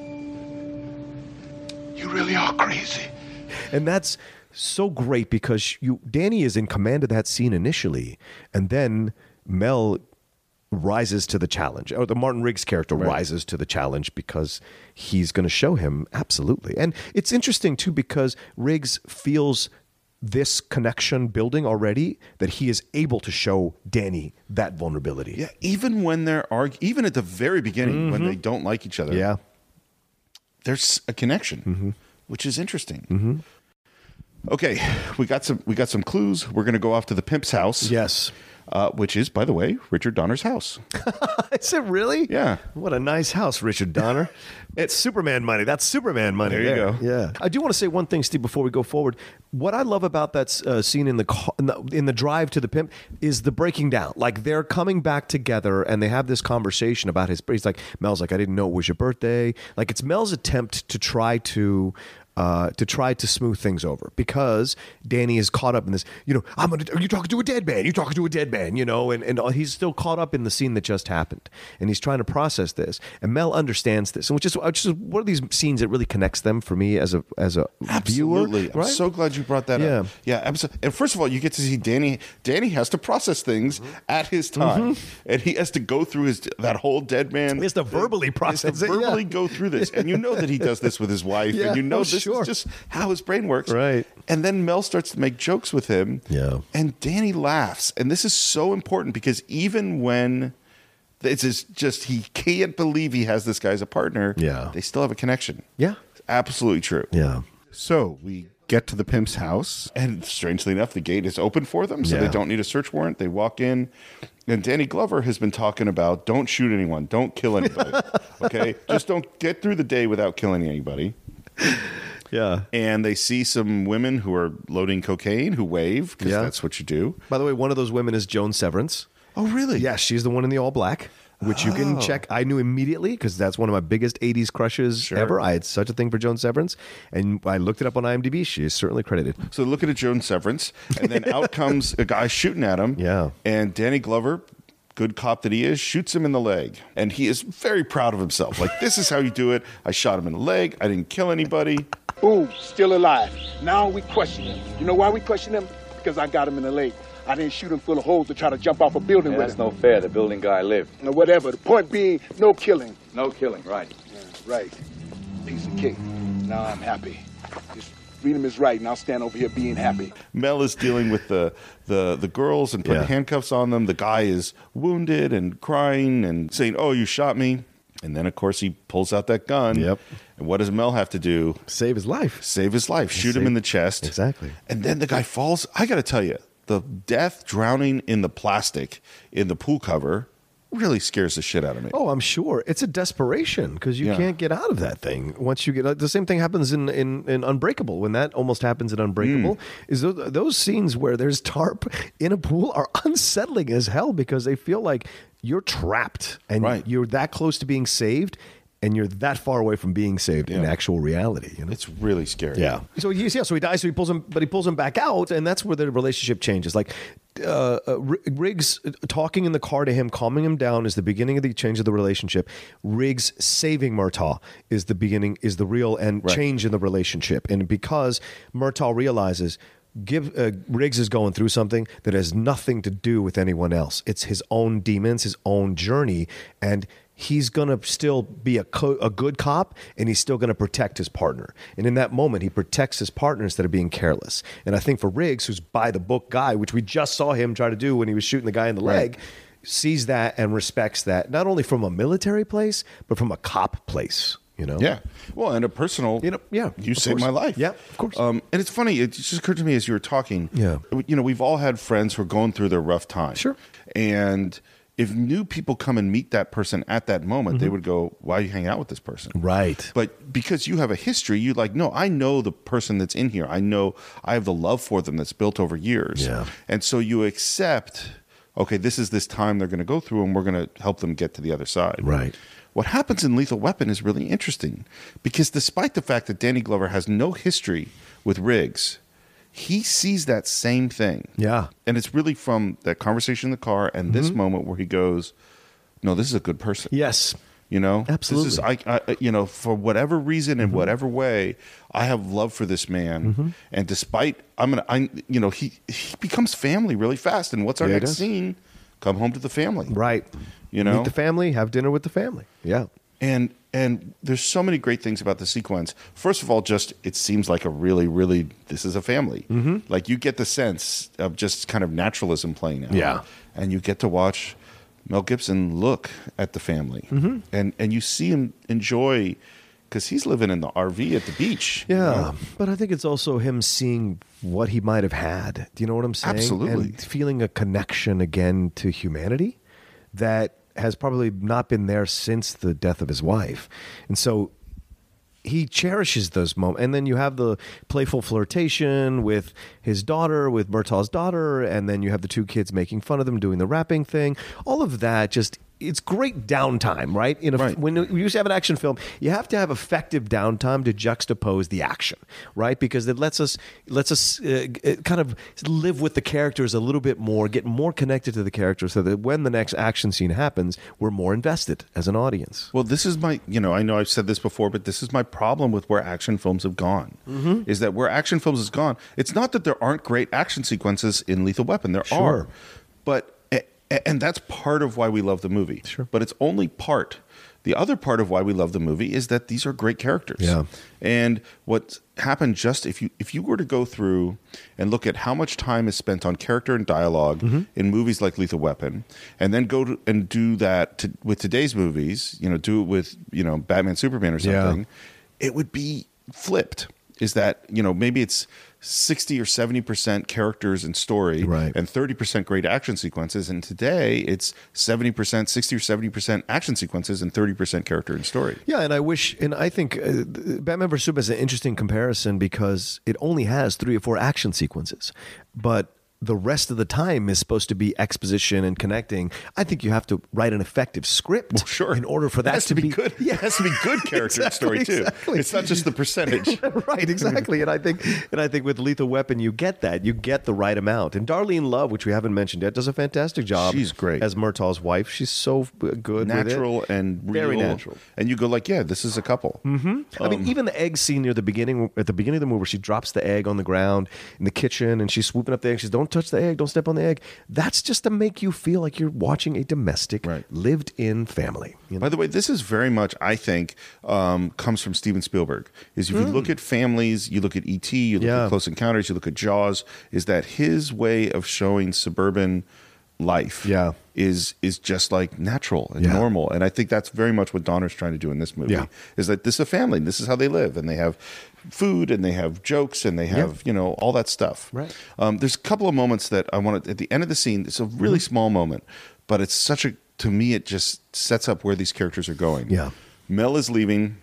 You really are crazy. And that's so great because Danny is in command of that scene initially, and then Mel rises to the challenge, or the Martin Riggs character rises to the challenge because he's going to show him absolutely. And it's interesting too because Riggs feels this connection building already, that he is able to show Danny that vulnerability. Yeah, even when even at the very beginning when they don't like each other. There's a connection, which is interesting. Okay, we got some clues. We're going to go off to the pimp's house. Yes. Which is, by the way, Richard Donner's house. Is it really? Yeah. What a nice house, Richard Donner. It's Superman money. That's Superman money. There you go. Yeah. I do want to say one thing, Steve, before we go forward. What I love about that scene in the drive to the pimp is the breaking down. Like they're coming back together and they have this conversation about he's like, Mel's like, I didn't know it was your birthday. Like it's Mel's attempt to try to to try to smooth things over, because Danny is caught up in this, you're talking to a dead man, and he's still caught up in the scene that just happened, and he's trying to process this, and Mel understands this, and which is one of these scenes that really connects them for me as a Absolutely. viewer. I'm so glad you brought that up. Yeah, absolutely. And first of all, you get to see Danny has to process things at his time, and he has to go through that whole dead man. He has to verbally process it. Verbally go through this, and you know that he does this with his wife, and you know this is just how his brain works. Right. And then Mel starts to make jokes with him. Yeah. And Danny laughs. And this is so important, because even when it's just he can't believe he has this guy as a partner, they still have a connection. Yeah. It's absolutely true. Yeah. So we get to the pimp's house, and strangely enough, the gate is open for them, so they don't need a search warrant. They walk in, and Danny Glover has been talking about, don't shoot anyone, don't kill anybody, okay? Just don't get through the day without killing anybody. Yeah. And they see some women who are loading cocaine who wave, because that's what you do. By the way, one of those women is Joan Severance. Oh, really? Yeah, she's the one in the all black, which you can check. I knew immediately, because that's one of my biggest 80s crushes ever. I had such a thing for Joan Severance, and I looked it up on IMDb. She is certainly credited. So look at a Joan Severance, and then out comes a guy shooting at him. Yeah. And Danny Glover, good cop that he is, shoots him in the leg. And he is very proud of himself. Like, this is how you do it. I shot him in the leg. I didn't kill anybody. Boom, still alive. Now we question him. You know why we question him? Because I got him in the leg. I didn't shoot him full of holes to try to jump off a building with That's him. no fair. The building guy lived. Or whatever. The point being, no killing. No killing, right. Yeah, right. Piece of cake. Now I'm happy. Just freedom is right, and I'll stand over here being happy. Mel is dealing with the girls and putting handcuffs on them. The guy is wounded and crying and saying, oh, you shot me. And then, of course, he pulls out that gun. Yep. And what does Mel have to do? Save his life. Save his life. Shoot him in the chest. Exactly. And then the guy falls. I got to tell you, the death drowning in the plastic in the pool cover really scares the shit out of me. Oh, I'm sure. It's a desperation, because you can't get out of that thing. Once you get the same thing happens in Unbreakable. When that almost happens in Unbreakable, is those scenes where there's tarp in a pool are unsettling as hell, because they feel like you're trapped and you're that close to being saved, and you're that far away from being saved in actual reality. You know? It's really scary. Yeah. So he dies. So he pulls him back out, and that's where the relationship changes. Like Riggs talking in the car to him, calming him down, is the beginning of the change of the relationship. Riggs saving Murtaugh is the beginning, is the real and change in the relationship. And because Murtaugh realizes Riggs is going through something that has nothing to do with anyone else. It's his own demons, his own journey, and he's going to still be a good cop, and he's still going to protect his partner. And in that moment, he protects his partner instead of being careless. And I think for Riggs, who's by-the-book guy, which we just saw him try to do when he was shooting the guy in the leg, sees that and respects that, not only from a military place, but from a cop place. You know? Yeah. Well, and a personal, you saved my life. Yeah, of course. And it's funny, it just occurred to me as you were talking, we've all had friends who are going through their rough time. Sure. And if new people come and meet that person at that moment, they would go, why are you hanging out with this person? Right. But because you have a history, you're like, no, I know the person that's in here. I know I have the love for them that's built over years. Yeah. And so you accept, okay, this is this time they're going to go through, and we're going to help them get to the other side. Right. What happens in Lethal Weapon is really interesting, because despite the fact that Danny Glover has no history with Riggs, he sees that same thing. Yeah. And it's really from that conversation in the car and this moment where he goes, no, this is a good person. Yes. You know? Absolutely. This is, I for whatever reason, in whatever way, I have love for this man. And despite, he becomes family really fast. And what's our next scene? Come home to the family. Right. You know? Meet the family, have dinner with the family. Yeah. And there's so many great things about the sequence. First of all, just it seems like a really, really, this is a family. Like you get the sense of just kind of naturalism playing out. Yeah. And you get to watch Mel Gibson look at the family. And you see him enjoy, because he's living in the RV at the beach. Yeah. You know? But I think it's also him seeing what he might have had. Do you know what I'm saying? Absolutely. And feeling a connection again to humanity that has probably not been there since the death of his wife. And so he cherishes those moments. And then you have the playful flirtation with his daughter, with Murtaugh's daughter, and then you have the two kids making fun of them, doing the rapping thing. All of that just it's great downtime, right? When you used to have an action film, you have to have effective downtime to juxtapose the action, right? Because it lets us kind of live with the characters a little bit more, get more connected to the characters, so that when the next action scene happens, we're more invested as an audience. Well, this is my, I know I've said this before, but this is my problem with where action films have gone. Is that where action films has gone? It's not that there aren't great action sequences in Lethal Weapon. There are, but and that's part of why we love the movie. Sure. But it's only part. The other part of why we love the movie is that these are great characters. Yeah. And what happened just if you were to go through and look at how much time is spent on character and dialogue in movies like Lethal Weapon, and then go and do that with today's movies, do it with Batman, Superman or something, it would be flipped. Is that maybe it's 60 or 70% characters and story, right, and 30% great action sequences. And today it's 70%, 60 or 70% action sequences and 30% character and story. Yeah, and I think Batman vs. Superman is an interesting comparison because it only has 3 or 4 action sequences, but the rest of the time is supposed to be exposition and connecting. I think you have to write an effective script in order for that to be good. Yeah, it has to be good character and story too. Exactly. It's not just the percentage. Right, exactly. And I think with Lethal Weapon you get that. You get the right amount. And Darlene Love, which we haven't mentioned yet, does a fantastic job. She's great as Murtaugh's wife. She's so good, natural with it. And real. Very natural. And you go like, yeah, this is a couple. I mean, even the egg scene at the beginning of the movie where she drops the egg on the ground in the kitchen and she's swooping up the egg. She says, "Don't touch the egg. Don't step on the egg." That's just to make you feel like you're watching a domestic, lived-in family. By the way, this is very much, I think, comes from Steven Spielberg. Is if you look at families, you look at E.T., you look at Close Encounters, you look at Jaws, is that his way of showing suburban life is just like natural and normal. And I think that's very much what Donner's trying to do in this movie. Is that this is a family, and this is how they live, and they have food, and they have jokes, and they have all that stuff. Right. There's a couple of moments that I want to, at the end of the scene, it's a really small moment, but it's such a, to me, it just sets up where these characters are going. Mel is leaving.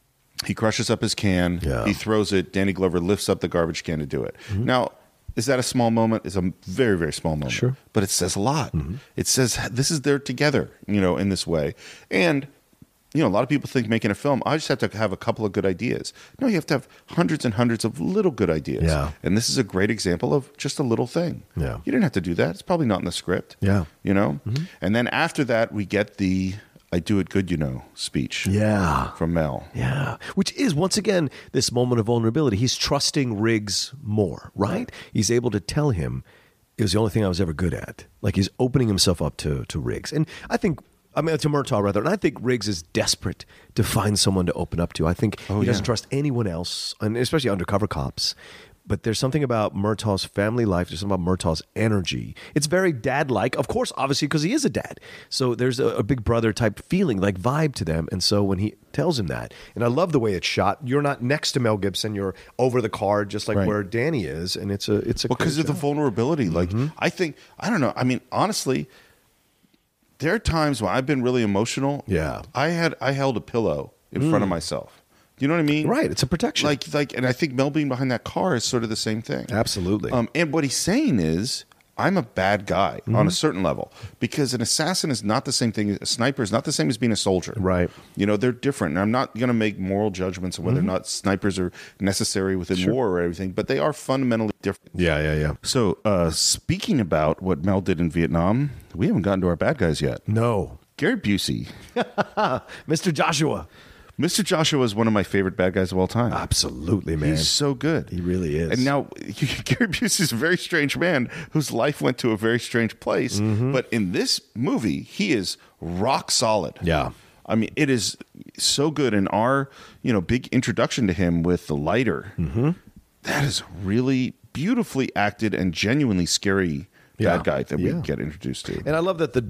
He crushes up his can. He throws it. Danny Glover lifts up the garbage can to do it. Now, is that a small moment? It's a very, very small moment. Sure. But it says a lot. It says this is they're together, in this way. And, a lot of people think making a film, I just have to have a couple of good ideas. No, you have to have hundreds and hundreds of little good ideas. Yeah. And this is a great example of just a little thing. Yeah. You didn't have to do that. It's probably not in the script. Yeah. And then after that, we get the "I do it good, speech. From Mel. Yeah. Which is, once again, this moment of vulnerability. He's trusting Riggs more, right? He's able to tell him, it was the only thing I was ever good at. Like, he's opening himself up to Riggs. And to Murtaugh, rather. And I think Riggs is desperate to find someone to open up to. I think he doesn't trust anyone else, and especially undercover cops. But there's something about Murtaugh's family life. There's something about Murtaugh's energy. It's very dad-like, of course, obviously, because he is a dad. So there's a big brother type feeling, like vibe to them. And so when he tells him that, and I love the way it's shot. You're not next to Mel Gibson. You're over the car, just like where Danny is, and it's a because of the vulnerability. Like I don't know. I mean, honestly, there are times when I've been really emotional. Yeah, I held a pillow in front of myself. You know what I mean? Right. It's a protection. Like, and I think Mel being behind that car is sort of the same thing. Absolutely. And what he's saying is, I'm a bad guy on a certain level, because an assassin is not the same thing. A sniper is not the same as being a soldier. Right. They're different. And I'm not going to make moral judgments on whether or not snipers are necessary within war or everything, but they are fundamentally different. Yeah. So, speaking about what Mel did in Vietnam, we haven't gotten to our bad guys yet. No. Gary Busey. Mr. Joshua. Mr. Joshua is one of my favorite bad guys of all time. Absolutely, man. He's so good. He really is. And now, Gary Busey is a very strange man whose life went to a very strange place. But in this movie, he is rock solid. Yeah. I mean, it is so good. And our, big introduction to him with the lighter, that is really beautifully acted and genuinely scary bad guy that we get introduced to. And I love that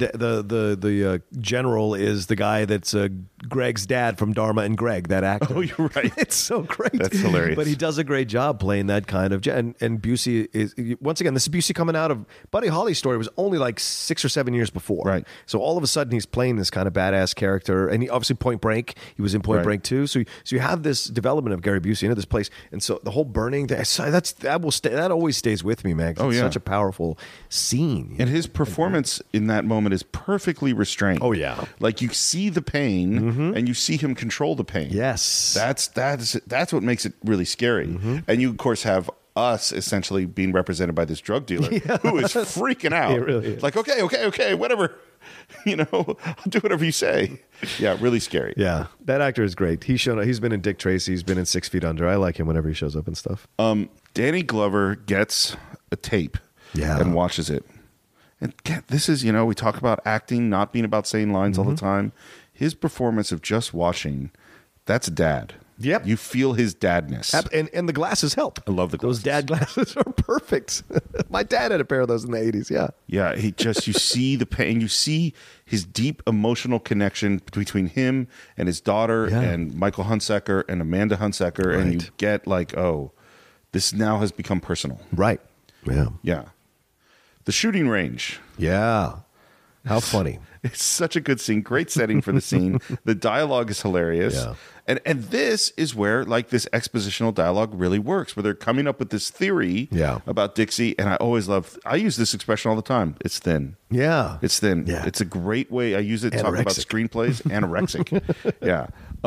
the general is the guy that's Greg's dad from Dharma and Greg, that actor. Oh, you're right. It's so great. That's hilarious. But he does a great job playing that kind of... And Busey is... Once again, this is Busey coming out of... Buddy Holly's story was only like 6 or 7 years before. Right. So all of a sudden, he's playing this kind of badass character. And he obviously Point Break. He was in Point Break too. So you have this development of Gary Busey into this place. And so the whole burning... That always stays with me, man. It's such a powerful scene. And his performance in that moment is perfectly restrained. Oh, yeah. Like you see the pain and you see him control the pain. Yes. That's what makes it really scary. And you, of course, have us essentially being represented by this drug dealer who is freaking out. He really is. Like, okay, whatever. I'll do whatever you say. Yeah, really scary. Yeah, that actor is great. He's been in Dick Tracy. He's been in 6 Feet Under. I like him whenever he shows up and stuff. Danny Glover gets a tape and watches it. And this is, we talk about acting not being about saying lines all the time. His performance of just watching, that's dad. Yep. You feel his dadness. And the glasses help. I love the glasses. Those dad glasses are perfect. My dad had a pair of those in the 80s, yeah. Yeah, you see the pain. You see his deep emotional connection between him and his daughter and Michael Hunsaker and Amanda Hunsaker. Right. And you get like, oh, this now has become personal. Right. Yeah. Yeah. The shooting range. Yeah. How funny. It's such a good scene. Great setting for the scene. The dialogue is hilarious. Yeah. And this is where like this expositional dialogue really works, where they're coming up with this theory about Dixie. And I use this expression all the time. It's thin. Yeah. It's thin. Yeah. It's a great way. I use it to talk about screenplays. Anorexic. Yeah.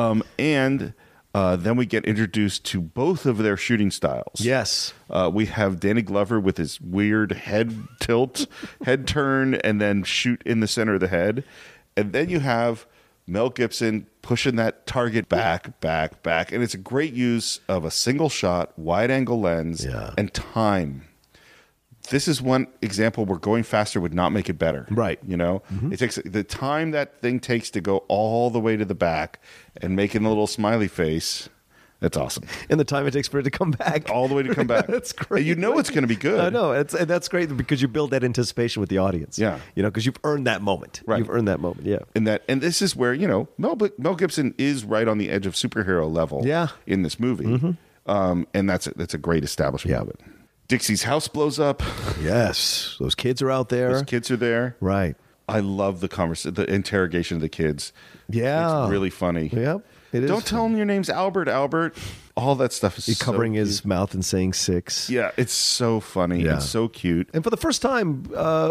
And then we get introduced to both of their shooting styles. Yes. We have Danny Glover with his weird head tilt, head turn, and then shoot in the center of the head. And then you have Mel Gibson pushing that target back. And it's a great use of a single shot, wide angle lens, and time. This is one example where going faster would not make it better. Right. It takes the time that thing takes to go all the way to the back and making the little smiley face. That's awesome. And the time it takes for it to come back. All the way to come back. That's great. And it's going to be good. I know. And that's great because you build that anticipation with the audience. Yeah. Because you've earned that moment. Right. You've earned that moment, yeah. And this is where, Mel Gibson is right on the edge of superhero level in this movie. And that's a great establishment of it. Dixie's house blows up. Yes. Those kids are out there. Those kids are there. Right. I love the interrogation of the kids. Yeah. It's really funny. Yep. It is. Don't tell him your name's Albert. All that stuff is covering his mouth and saying 6. Yeah, it's so funny. Yeah. It's so cute. And for the first time,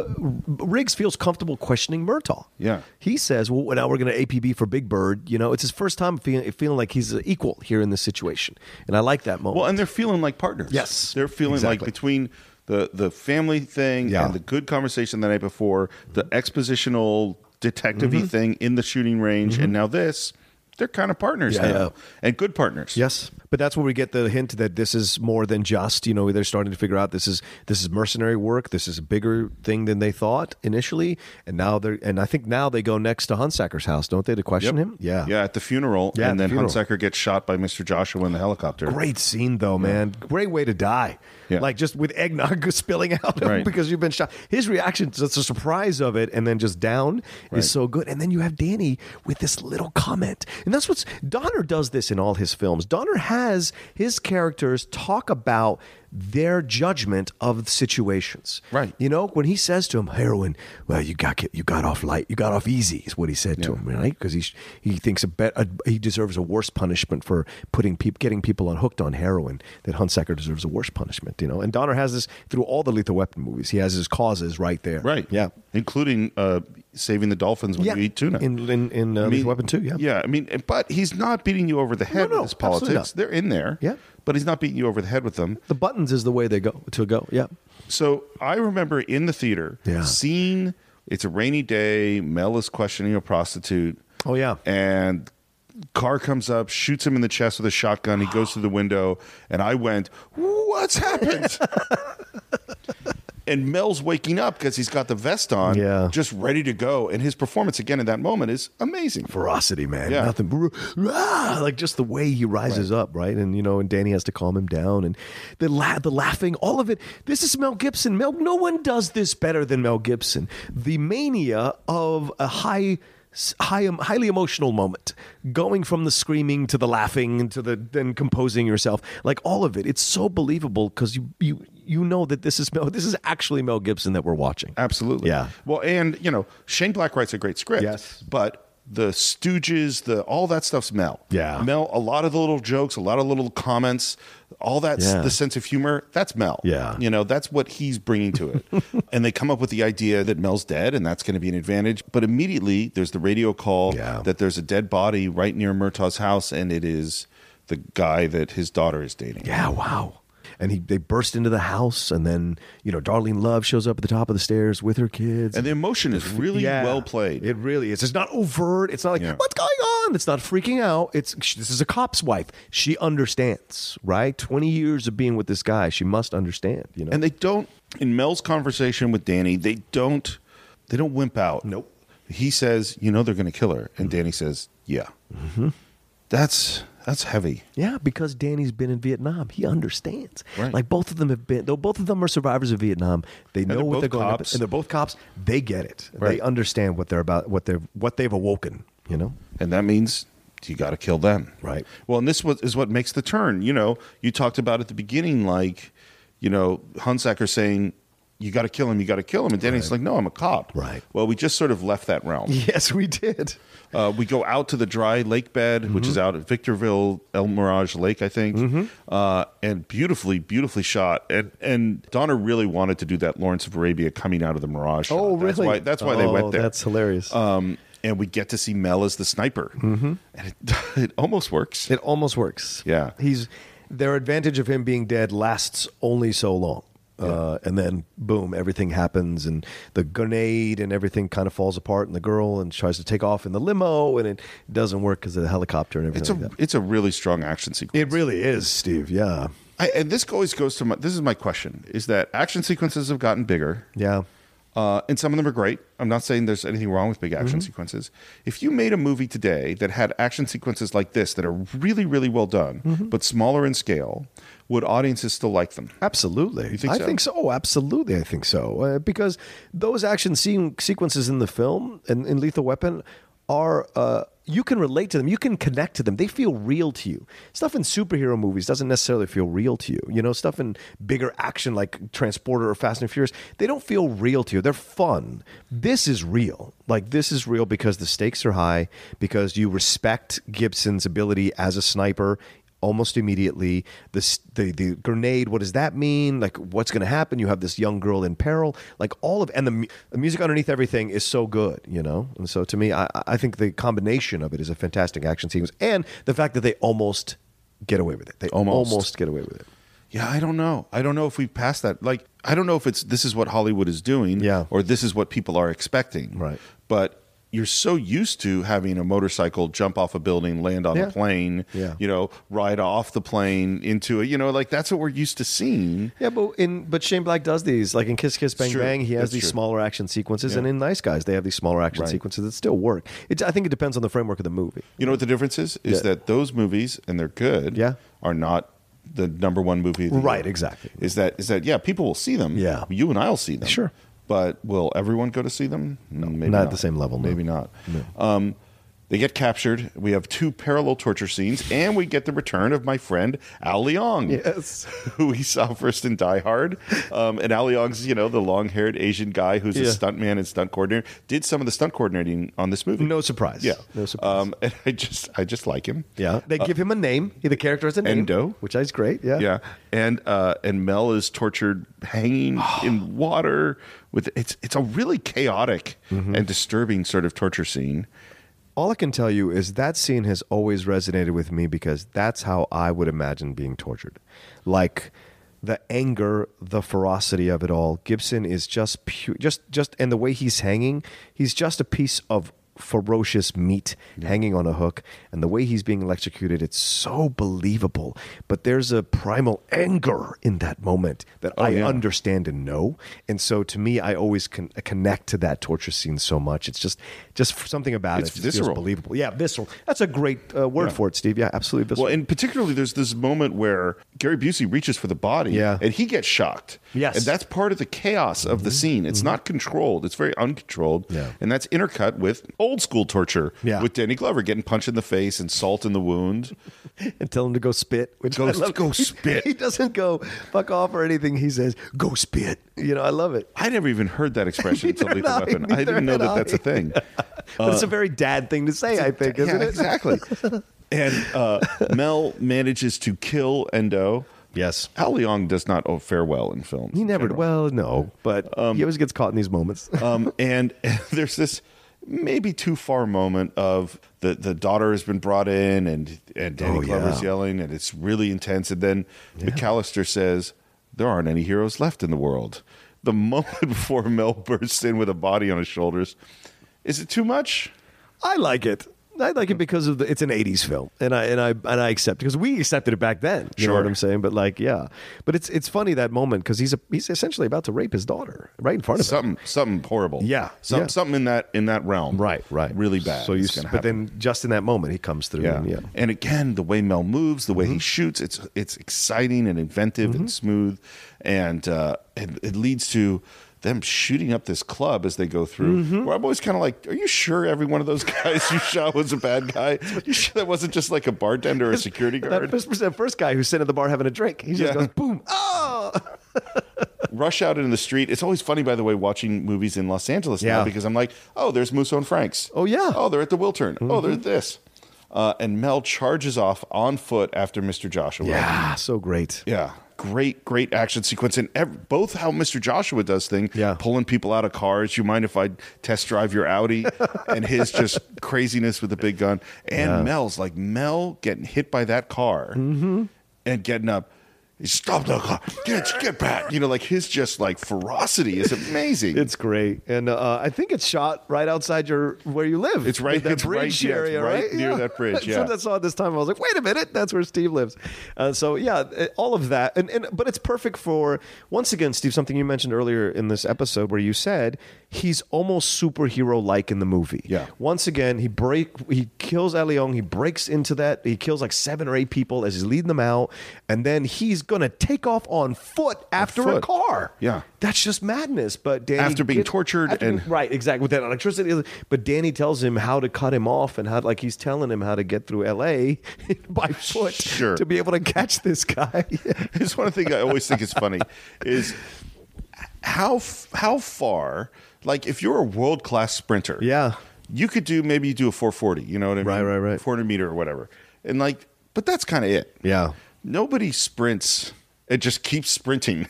Riggs feels comfortable questioning Murtaugh. Yeah. He says, well, now we're going to APB for Big Bird. It's his first time feeling like he's equal here in this situation. And I like that moment. Well, and they're feeling like partners. Yes. They're feeling like between the family thing and the good conversation the night before, the expositional detective-y thing in the shooting range, and now this, they're kind of partners now. And good partners. Yes. But that's where we get the hint that this is more than just, they're starting to figure out this is mercenary work. This is a bigger thing than they thought initially. And I think now they go next to Hunsaker's house, don't they, to question him? Yeah. Yeah, at the funeral. Yeah, and then Hunsaker gets shot by Mr. Joshua in the helicopter. Great scene, though, man. Great way to die. Yeah. Like just with eggnog spilling out because you've been shot. His reaction to the surprise of it and then just down is so good. And then you have Danny with this little comment. And that's what's Donner does this in all his films. Donner has his characters talk about their judgment of situations. Right. When he says to him, heroin, well, you got off light. You got off easy is what he said to him, right? Because he thinks he deserves a worse punishment for getting people hooked on heroin, that Hunsaker deserves a worse punishment, And Donner has this through all the Lethal Weapon movies. He has his causes right there. Right. Yeah. Including saving the dolphins when you eat tuna. In Lethal Weapon 2, yeah. Yeah, but he's not beating you over the head with his politics. They're in there. Yeah. But he's not beating you over the head with them. The buttons is the way they go. Yeah. So I remember in the theater seeing it's a rainy day. Mel is questioning a prostitute. Oh, yeah. And car comes up, shoots him in the chest with a shotgun. He goes through the window. And I went, what's happened? And Mel's waking up because he's got the vest on, just ready to go. And his performance again in that moment is amazing. Ferocity, man. Yeah. Nothing. Like just the way he rises up, right? And, and Danny has to calm him down. And the laughing, all of it. This is Mel Gibson. No one does this better than Mel Gibson. The mania of a highly emotional moment, going from the screaming to the laughing to the then composing yourself, like all of it. It's so believable because you know that this is actually Mel Gibson that we're watching. Absolutely. Yeah. Well, and Shane Black writes a great script. Yes. But the Stooges, all that stuff's Mel. Yeah. Mel, a lot of the little jokes, a lot of little comments, all that, the sense of humor, that's Mel. Yeah. That's what he's bringing to it. And they come up with the idea that Mel's dead and that's going to be an advantage. But immediately there's the radio call that there's a dead body right near Murtaugh's house, and it is the guy that his daughter is dating. Yeah, wow. And they burst into the house, and then, Darlene Love shows up at the top of the stairs with her kids. And the emotion is really well played. It really is. It's not overt. It's not like, what's going on? It's not freaking out. This is a cop's wife. She understands, right? 20 years of being with this guy. She must understand, And they don't, in Mel's conversation with Danny, they don't wimp out. Nope. He says, they're going to kill her. And Danny says, yeah. Mm-hmm. That's heavy. Yeah, because Danny's been in Vietnam. He understands. Right. Like both of them have been, though both of them are survivors of Vietnam. They know what they're going up, and they're both cops. They get it. Right. They understand what they're about, what they've awoken, And that means you got to kill them. Right. Well, and this is what makes the turn. You talked about at the beginning, like, Hunsaker saying, you got to kill him, you got to kill him. And Danny's like, no, I'm a cop. Right. Well, we just sort of left that realm. Yes, we did. We go out to the dry lake bed, which is out at Victorville, El Mirage Lake, I think. And beautifully shot. And Donner really wanted to do that Lawrence of Arabia coming out of the Mirage shot. Oh, really? That's why they went there. That's hilarious. And we get to see Mel as the sniper. And it almost works. It almost works. Yeah. Their advantage of him being dead lasts only so long. And then, boom, everything happens, and the grenade and everything kind of falls apart, and the girl tries to take off in the limo, and it doesn't work because of the helicopter and everything like that. It's a really strong action sequence. It really is, Steve, yeah. And this always goes to this is my question, is that action sequences have gotten bigger. Yeah. And some of them are great. I'm not saying there's anything wrong with big action sequences. If you made a movie today that had action sequences like this that are really, really well done, but smaller in scale, would audiences still like them? Absolutely. You think so? I think so. Oh, absolutely, I think so. Because those action sequences in the film and in Lethal Weapon are... you can relate to them. You can connect to them. They feel real to you. Stuff in superhero movies doesn't necessarily feel real to you. Stuff in bigger action like Transporter or Fast and Furious, they don't feel real to you. They're fun. This is real. Like, this is real because the stakes are high, because you respect Gibson's ability as a sniper almost immediately. The grenade, what does that mean? Like, what's going to happen? You have this young girl in peril. Like, and the music underneath everything is so good, And so to me, I think the combination of it is a fantastic action sequence, and the fact that they almost get away with it. They almost get away with it. Yeah, I don't know. I don't know if we've passed that. Like, I don't know if this is what Hollywood is doing, or this is what people are expecting. Right. But you're so used to having a motorcycle jump off a building, land on a plane, ride off the plane into like that's what we're used to seeing. Yeah, but Shane Black does these. Like in Kiss Kiss Bang Bang, he has these smaller action sequences, and in Nice Guys, they have these smaller action sequences that still work. I think it depends on the framework of the movie. You know what the difference is? Is that those movies, and they're good, are not the number one movie of the year. Exactly. Is that people will see them. Yeah. You and I will see them. Sure. But will everyone go to see them? No, maybe not at the same level. No. Maybe not. No. They get captured. We have 2 parallel torture scenes, and we get the return of my friend Al Leong, who we saw first in Die Hard. And Al Leong's, the long-haired Asian guy who's a stuntman and stunt coordinator. Did some of the stunt coordinating on this movie. No surprise. Yeah, no surprise. And I just like him. Yeah, they give him a name. The character has a name. Endo, which is great. Yeah, yeah. And Mel is tortured, hanging in water. It's a really chaotic and disturbing sort of torture scene. All I can tell you is that scene has always resonated with me because that's how I would imagine being tortured. Like the anger, the ferocity of it all. Gibson is just pure, and the way he's hanging, he's just a piece of ferocious meat hanging on a hook, and the way he's being electrocuted, it's so believable. But there's a primal anger in that moment that I understand and know, and so to me, I always connect to that torture scene so much. It's just something about it's it. Visceral. Feels believable. Yeah, visceral. That's a great word for it, Steve. Yeah, absolutely visceral. Well, and particularly there's this moment where Gary Busey reaches for the body, and he gets shocked. Yes, and that's part of the chaos of the scene. It's not controlled. It's very uncontrolled, and that's intercut with old school torture with Danny Glover getting punched in the face and salt in the wound. And tell him to go spit. Go spit. He doesn't go fuck off or anything. He says, go spit. I love it. I never even heard that expression until Lethal Weapon. I Neither didn't know had that I. that's a thing. But it's a very dad thing to say, I think, isn't it? Exactly. And Mel manages to kill Endo. Yes. Al Leong does not fare well in films. He never, no, but he always gets caught in these moments. And there's this maybe too far moment of the daughter has been brought in and Danny Glover's yelling and it's really intense. And then McAllister says, there aren't any heroes left in the world. The moment before Mel bursts in with a body on his shoulders, is it too much? I like it. I like it because it's an '80s film, and I accept it because we accepted it back then. You know what I'm saying? But but it's funny that moment because he's essentially about to rape his daughter right in front of him. Something horrible. Something in that realm. Right. Really bad. So then just in that moment he comes through. Yeah. And again, the way Mel moves, the way he shoots, it's exciting and inventive and smooth, and it leads to them shooting up this club as they go through. Where I'm always kind of like, are you sure every one of those guys you shot was a bad guy? You sure that wasn't just like a bartender or a security guard? That first guy who's sitting at the bar having a drink, he just goes, boom, oh! Rush out into the street. It's always funny, by the way, watching movies in Los Angeles now because I'm like, oh, there's Musso and Frank's. Oh, yeah. Oh, they're at the Wiltern. Oh, they're at this. And Mel charges off on foot after Mr. Joshua. Yeah, so great. Yeah. Great action sequence. And both how Mr. Joshua does things, pulling people out of cars. You mind if I test drive your Audi? And his just craziness with the big gun. And Mel's like, Mel getting hit by that car and getting up. Stop the car. Get back. Like his just like ferocity is amazing. It's great. And I think it's shot right outside where you live. It's right. That It's bridge right, area, right near that bridge. Yeah. So I saw it this time. I was like, wait a minute, that's where Steve lives. All of that. But it's perfect for, once again, Steve, something you mentioned earlier in this episode where you said he's almost superhero-like in the movie. Yeah. Once again, he kills Al Leong. He breaks into that. He kills like 7 or 8 people as he's leading them out. And then he's going to take off on foot after a car. Yeah. That's just madness. But Danny after being tortured right, exactly, with that electricity. But Danny tells him how to cut him off and how, like, he's telling him how to get through L.A. by foot to be able to catch this guy. It's one thing I always think is funny is how far, like, if you're a world class sprinter, you could do maybe you do a 440. You know what I mean? Right. 400 meter or whatever, and like, but that's kind of it. Yeah. Nobody sprints. It just keeps sprinting,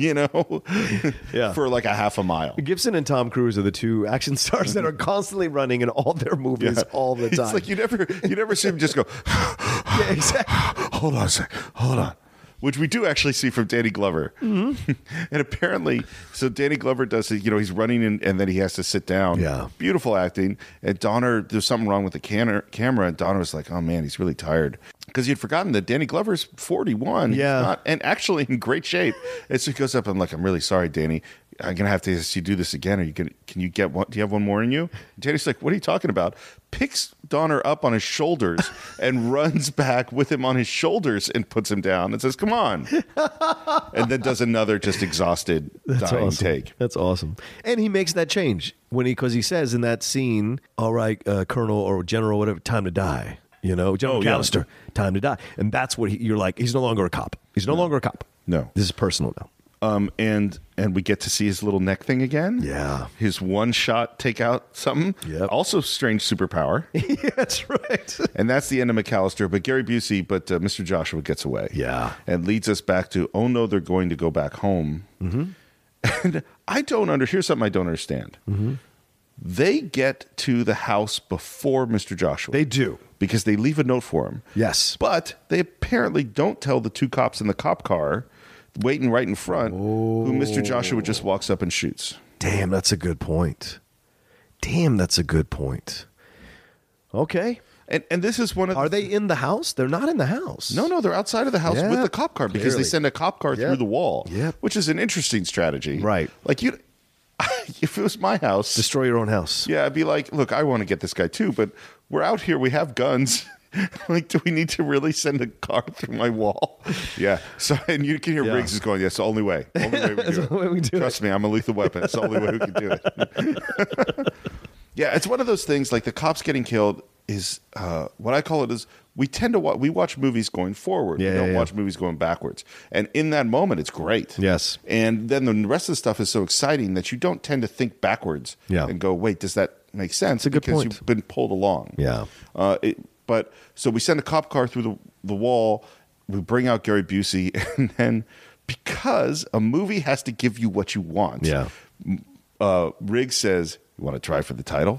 for like a half a mile. Gibson and Tom Cruise are the 2 action stars that are constantly running in all their movies all the time. It's like you never see them just go, yeah, exactly. Hold on a sec. Hold on. Which we do actually see from Danny Glover. And apparently, so Danny Glover does it, he's running and then he has to sit down. Yeah. Beautiful acting. And Donner, there's something wrong with the camera. And Donner was like, oh man, he's really tired. Because he'd forgotten that Danny Glover's 41. Yeah. And actually in great shape. And so he goes up and like, I'm really sorry, Danny. I'm going to have to ask you to do this again. Can you get one? Do you have one more in you? And Danny's like, what are you talking about? Picks Donner up on his shoulders and runs back with him on his shoulders and puts him down and says, come on. And then does another just exhausted dying take. That's awesome. And he makes that change because he says in that scene, all right, Colonel or General, whatever, time to die. General McAllister, time to die. And that's what you're like, he's no longer a cop. He's no longer a cop. No. This is personal now. And we get to see his little neck thing again. Yeah. His one shot take out something. Yep. Also strange superpower. Yeah, that's right. And that's the end of McAllister. But Gary Busey, Mr. Joshua gets away. Yeah. And leads us back to, oh no, they're going to go back home. And here's something I don't understand. They get to the house before Mr. Joshua. They do. Because they leave a note for him. Yes. But they apparently don't tell the 2 cops in the cop car waiting right in front, who Mr. Joshua just walks up and shoots. Damn, that's a good point. Okay. And this is one of Are they in the house? They're not in the house. No, they're outside of the house with the cop car because clearly. they send a cop car through the wall, which is an interesting strategy. Right. Like, if it was my house... Destroy your own house. Yeah, I'd be like, look, I want to get this guy too, but we're out here, we have guns... Like, do we need to really send a car through my wall? Yeah. So, and you can hear Riggs is going, yes, the only way. Only way we do it. Trust me, I'm a lethal weapon. It's the only way we can do it. Yeah, it's one of those things like the cops getting killed is what I call it is we tend to we watch movies going forward. We don't watch movies going backwards. And in that moment, it's great. Yes. And then the rest of the stuff is so exciting that you don't tend to think backwards and go, wait, does that make sense? It's a good because point. You've been pulled along. Yeah. But so we send a cop car through the wall. We bring out Gary Busey. And then because a movie has to give you what you want, Riggs says, you want to try for the title?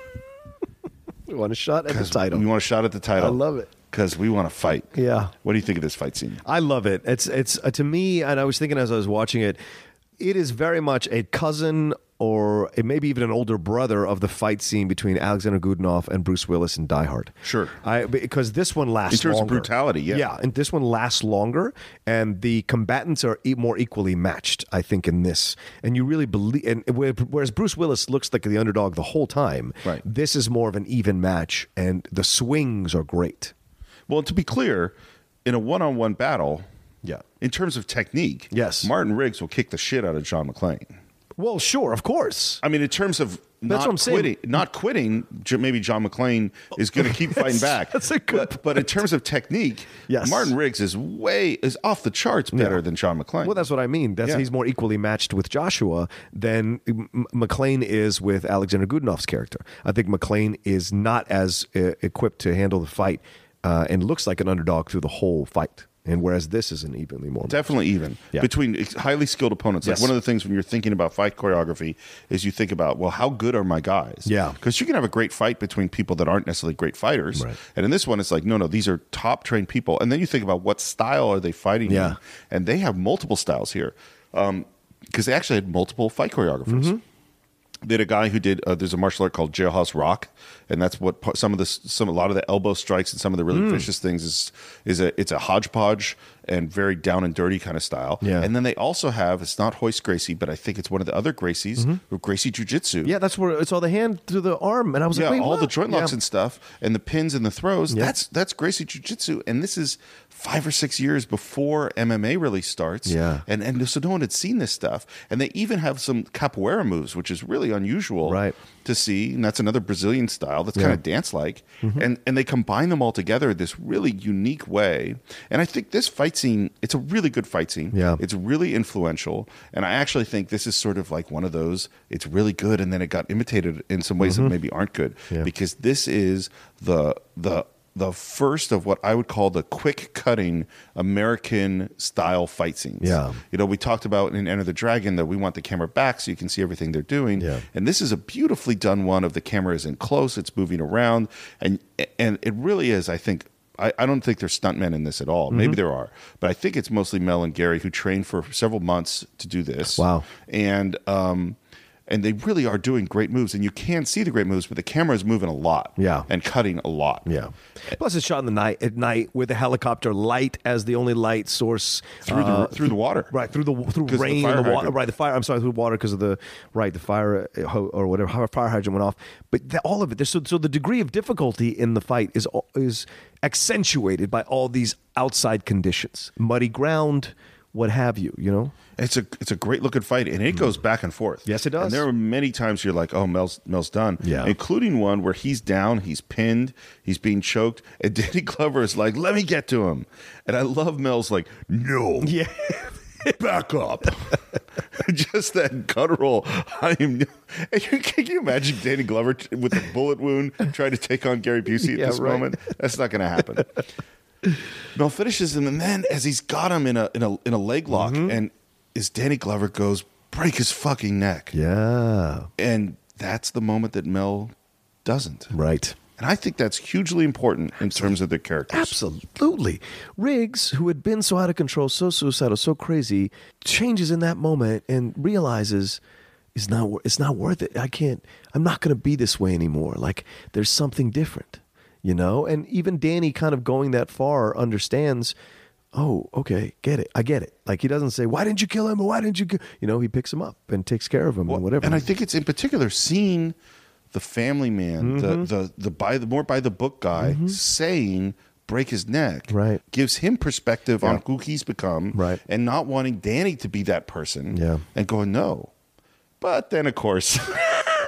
We want a shot at the title. We want a shot at the title. I love it. Because we want to fight. Yeah. What do you think of this fight scene? I love it. It's to me, and I was thinking as I was watching it, it is very much a cousin or maybe even an older brother of the fight scene between Alexander Godunov and Bruce Willis in Die Hard. Sure. Because this one lasts longer. In terms longer. of brutality, yeah. Yeah, and this one lasts longer, and the combatants are more equally matched, I think, in this. And you really believe, and whereas Bruce Willis looks like the underdog the whole time, right. This is more of an even match, and the swings are great. Well, to be clear, in a one-on-one battle, in terms of technique, yes, Martin Riggs will kick the shit out of John McClane. Well, sure, of course. I mean, in terms of not quitting, maybe John McClane is going to keep fighting back. That's a good but in terms of technique, Martin Riggs is off the charts better than John McClane. Well, that's what I mean. He's more equally matched with Joshua than McClane is with Alexander Godunov's character. I think McClane is not as equipped to handle the fight and looks like an underdog through the whole fight. And whereas this is an evenly more definitely even between highly skilled opponents. Like one of the things when you're thinking about fight choreography is you think about, well, how good are my guys? Yeah, because you can have a great fight between people that aren't necessarily great fighters. Right. And in this one, it's like no, these are top trained people. And then you think about what style are they fighting in? And they have multiple styles here because they actually had multiple fight choreographers. Mm-hmm. They had a guy who did. There's a martial art called Jailhouse Rock, and that's what a lot of the elbow strikes and some of the really vicious things it's a hodgepodge and very down and dirty kind of style. Yeah. And then they also have, it's not Hoist Gracie, but I think it's one of the other Gracies, Gracie Jiu-Jitsu. Yeah, that's where it's all the hand through the arm, and I was like, wait, all what? the joint locks and stuff, and the pins and the throws. Yeah. That's Gracie Jiu-Jitsu, and this is 5 or 6 years before MMA really starts. Yeah, and so no one had seen this stuff, and they even have some capoeira moves, which is really unusual to see, and that's another Brazilian style that's kind of dance-like, and they combine them all together in this really unique way. And I think this fight scene, it's a really good fight scene. Yeah, it's really influential, and I actually think this is sort of like one of those. It's really good, and then it got imitated in some ways that maybe aren't good, because this is the first of what I would call the quick cutting American style fight scenes. Yeah. You know, we talked about in Enter the Dragon that we want the camera back so you can see everything they're doing. Yeah. And this is a beautifully done one of the camera is in close, it's moving around. And it really is, I think, I don't think there's stuntmen in this at all. Maybe there are. But I think it's mostly Mel and Gary who trained for several months to do this. Wow. And they really are doing great moves, and you can see the great moves, but the camera is moving a lot, and cutting a lot, Plus, it's shot in the night at night with a helicopter light as the only light source through the water, right? Through rain and the water, right? The fire. I'm sorry, through water because of the fire or whatever fire hydrant went off. But all of it. So the degree of difficulty in the fight is accentuated by all these outside conditions, muddy ground, what have you. You know. It's a great looking fight, and it goes back and forth. Yes, it does. And there are many times you're like, oh, Mel's done. Yeah. Including one where he's down, he's pinned, he's being choked, and Danny Glover is like, let me get to him. And I love Mel's like, no. Yeah. Back up. Just that guttural. Can you imagine Danny Glover with a bullet wound trying to take on Gary Busey at this moment? That's not going to happen. Mel finishes him, and then as he's got him in a leg lock, and as Danny Glover goes, break his fucking neck. Yeah. And that's the moment that Mel doesn't. Right. And I think that's hugely important in terms of their characters. Absolutely. Riggs, who had been so out of control, so suicidal, so crazy, changes in that moment and realizes it's not worth it. I'm not going to be this way anymore. Like, there's something different, you know? And even Danny kind of going that far understands, oh, okay, I get it. Like, he doesn't say, why didn't you kill him? Or why didn't you he picks him up and takes care of him and whatever. And I think it's in particular seeing the family man, the more by the book guy saying break his neck, right, gives him perspective on who he's become, right, and not wanting Danny to be that person, and going no. But then, of course,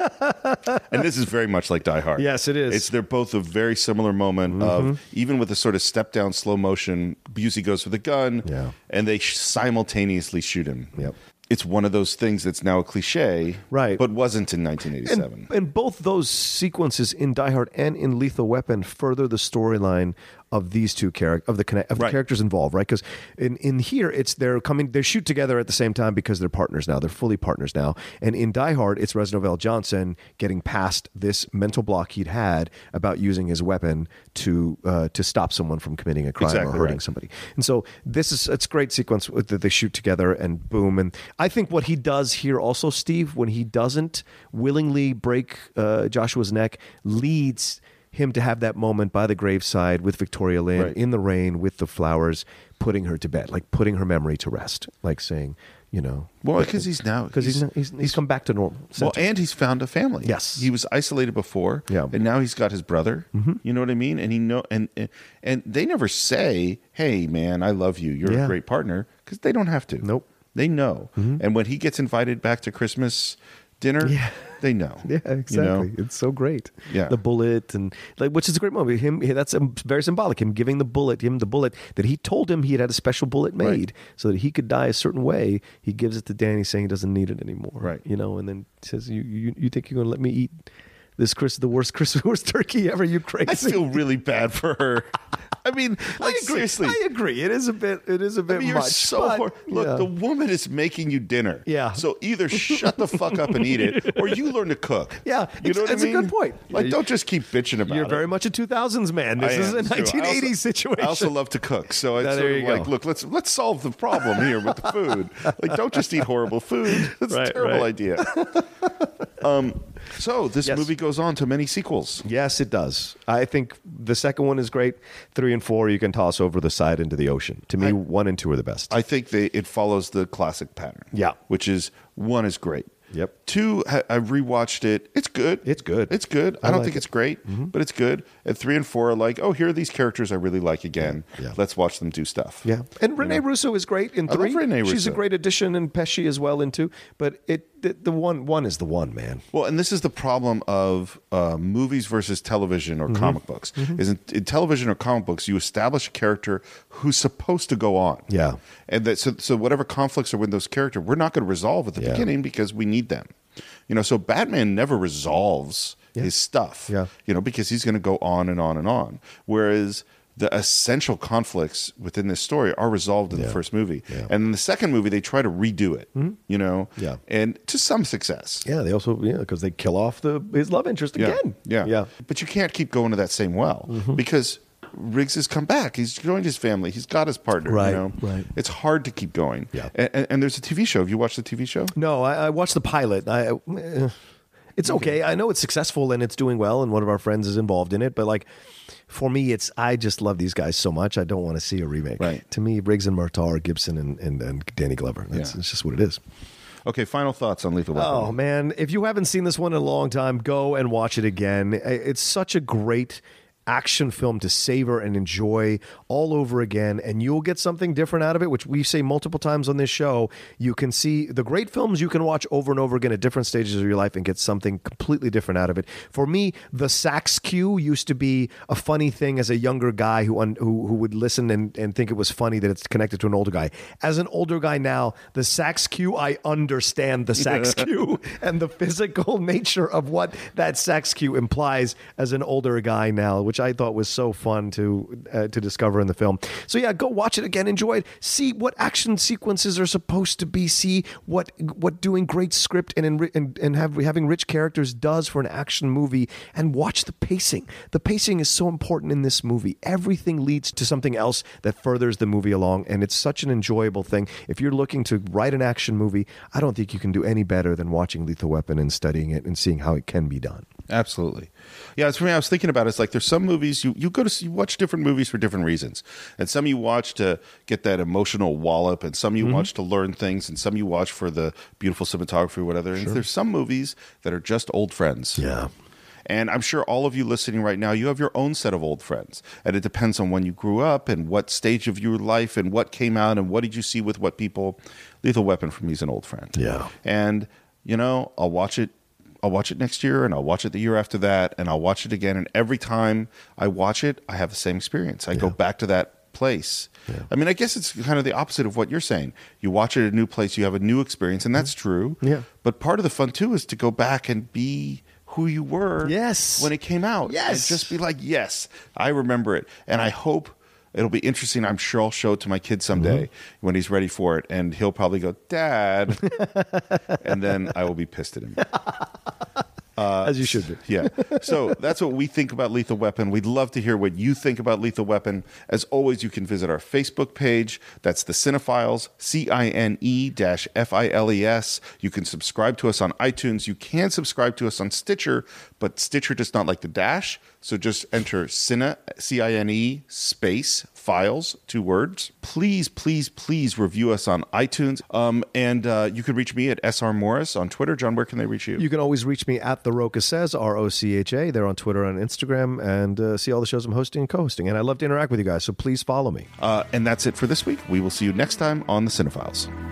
And this is very much like Die Hard. Yes, it is. They're both a very similar moment of, even with a sort of step down slow motion, Busey goes for the gun, and they simultaneously shoot him. Yep. It's one of those things that's now a cliche, right? But wasn't in 1987. And both those sequences in Die Hard and in Lethal Weapon further the storyline of these two the characters involved, right? Because in here they shoot together at the same time because they're partners now. They're fully partners now. And in Die Hard, it's Reznor L. Johnson getting past this mental block he'd had about using his weapon to stop someone from committing a crime or hurting somebody. And so it's a great sequence that they shoot together and boom. And I think what he does here also, Steve, when he doesn't willingly break Joshua's neck, leads him to have that moment by the graveside with Victoria Lynn in the rain with the flowers, putting her to bed, like putting her memory to rest, like saying, well, because he's come back to normal. Well, and he's found a family. Yes, he was isolated before, and now he's got his brother. You know what I mean? And and they never say, "Hey, man, I love you. You're a great partner," because they don't have to. Nope, they know. And when he gets invited back to Christmas dinner, they know. Yeah, exactly. It's so great. Yeah, the bullet and which is a great moment. That's very symbolic. Him giving the bullet that he told him he had a special bullet made so that he could die a certain way. He gives it to Danny, saying he doesn't need it anymore. Right. And then says, "You think you're going to let me eat the worst turkey ever? You crazy." I feel really bad for her. I mean, seriously, I agree. It is a bit. You're much. So look, the woman is making you dinner. Yeah. So either shut the fuck up and eat it, or you learn to cook. Yeah. You know what I mean? It's a good point. Don't just keep bitching about it. You're very much a 2000s man. This is a 1980s situation. I also love to cook, so it's sort of like, look, let's solve the problem here with the food. Don't just eat horrible food. That's a terrible idea. So this movie goes on to many sequels. Yes, it does. I think the second one is great. 3 and 4 you can toss over the side into the ocean. To me, 1 and 2 are the best. I think it follows the classic pattern. Yeah. Which is 1 is great. Yep. 2, I rewatched it. It's good. It's good. I don't think it's great, but it's good. And 3 and 4 are like, oh, here are these characters I really like again. Yeah. Let's watch them do stuff. Yeah. And Rene Russo is great in 3. I love Rene Russo. She's a great addition, and Pesci as well in 2. But the one is the one, man. Well, and this is the problem of movies versus television or comic books. Is in television or comic books, you establish a character who's supposed to go on. Yeah. And that so whatever conflicts are with those characters, we're not going to resolve at the beginning because we need them. So Batman never resolves his stuff. Yeah. Because he's going to go on and on and on. Whereas the essential conflicts within this story are resolved in the first movie. Yeah. And in the second movie, they try to redo it, Yeah. And to some success. Yeah, they also, because they kill off his love interest again. Yeah. But you can't keep going to that same well because Riggs has come back. He's joined his family. He's got his partner. Right. It's hard to keep going. Yeah. And there's a TV show. Have you watched the TV show? No, I watched the pilot. It's okay. I know it's successful and it's doing well, and one of our friends is involved in it. But for me, I just love these guys so much. I don't want to see a remake. Right. To me, Riggs and Murtaugh are Gibson and Danny Glover. It's just what it is. Okay, final thoughts on Lethal Weapon. Oh, man. If you haven't seen this one in a long time, go and watch it again. It's such a great action film to savor and enjoy all over again, and you'll get something different out of it, which we say multiple times on this show. You can see the great films you can watch over and over again at different stages of your life and get something completely different out of it. For me, the sax cue used to be a funny thing as a younger guy who would listen and think it was funny that it's connected to an older guy. As an older guy now, the sax cue, I understand the sax cue and the physical nature of what that sax cue implies as an older guy now, which I thought was so fun to discover in the film. So yeah, go watch it again, enjoy it, see what action sequences are supposed to be, see what doing great script and having rich characters does for an action movie, and watch the pacing. The pacing is so important in this movie. Everything leads to something else that furthers the movie along, and it's such an enjoyable thing. If you're looking to write an action movie, I don't think you can do any better than watching Lethal Weapon and studying it and seeing how it can be done. Absolutely. Yeah, it's for me. I was thinking about it. It's like there's some movies you watch different movies for different reasons, and some you watch to get that emotional wallop, and some you watch to learn things, and some you watch for the beautiful cinematography or whatever. And there's some movies that are just old friends. Yeah. And I'm sure all of you listening right now, you have your own set of old friends. And it depends on when you grew up and what stage of your life and what came out and what did you see with what people. Lethal Weapon for me is an old friend. Yeah. And, I'll watch it watch it next year, and I'll watch it the year after that, and I'll watch it again. And every time I watch it, I have the same experience. I go back to that place. Yeah. I mean, I guess it's kind of the opposite of what you're saying. You watch it at a new place, you have a new experience, and that's true. Yeah. But part of the fun too is to go back and be who you were when it came out. Yes. And just be like, yes, I remember it. And I hope it'll be interesting. I'm sure I'll show it to my kid someday when he's ready for it. And he'll probably go, Dad. And then I will be pissed at him. As you should be. Yeah. So that's what we think about Lethal Weapon. We'd love to hear what you think about Lethal Weapon. As always, you can visit our Facebook page. That's the Cinephiles, CINE-FILES. You can subscribe to us on iTunes. You can subscribe to us on Stitcher, but Stitcher does not like the dash. So just enter Cine, C-I-N-E, space, files, 2 words. Please, please, please review us on iTunes. And you can reach me at SR Morris on Twitter. John, where can they reach you? You can always reach me at The Rocha Says, R-O-C-H-A. They're on Twitter and Instagram, and see all the shows I'm hosting and co-hosting. And I love to interact with you guys, so please follow me. And that's it for this week. We will see you next time on The Cinephiles.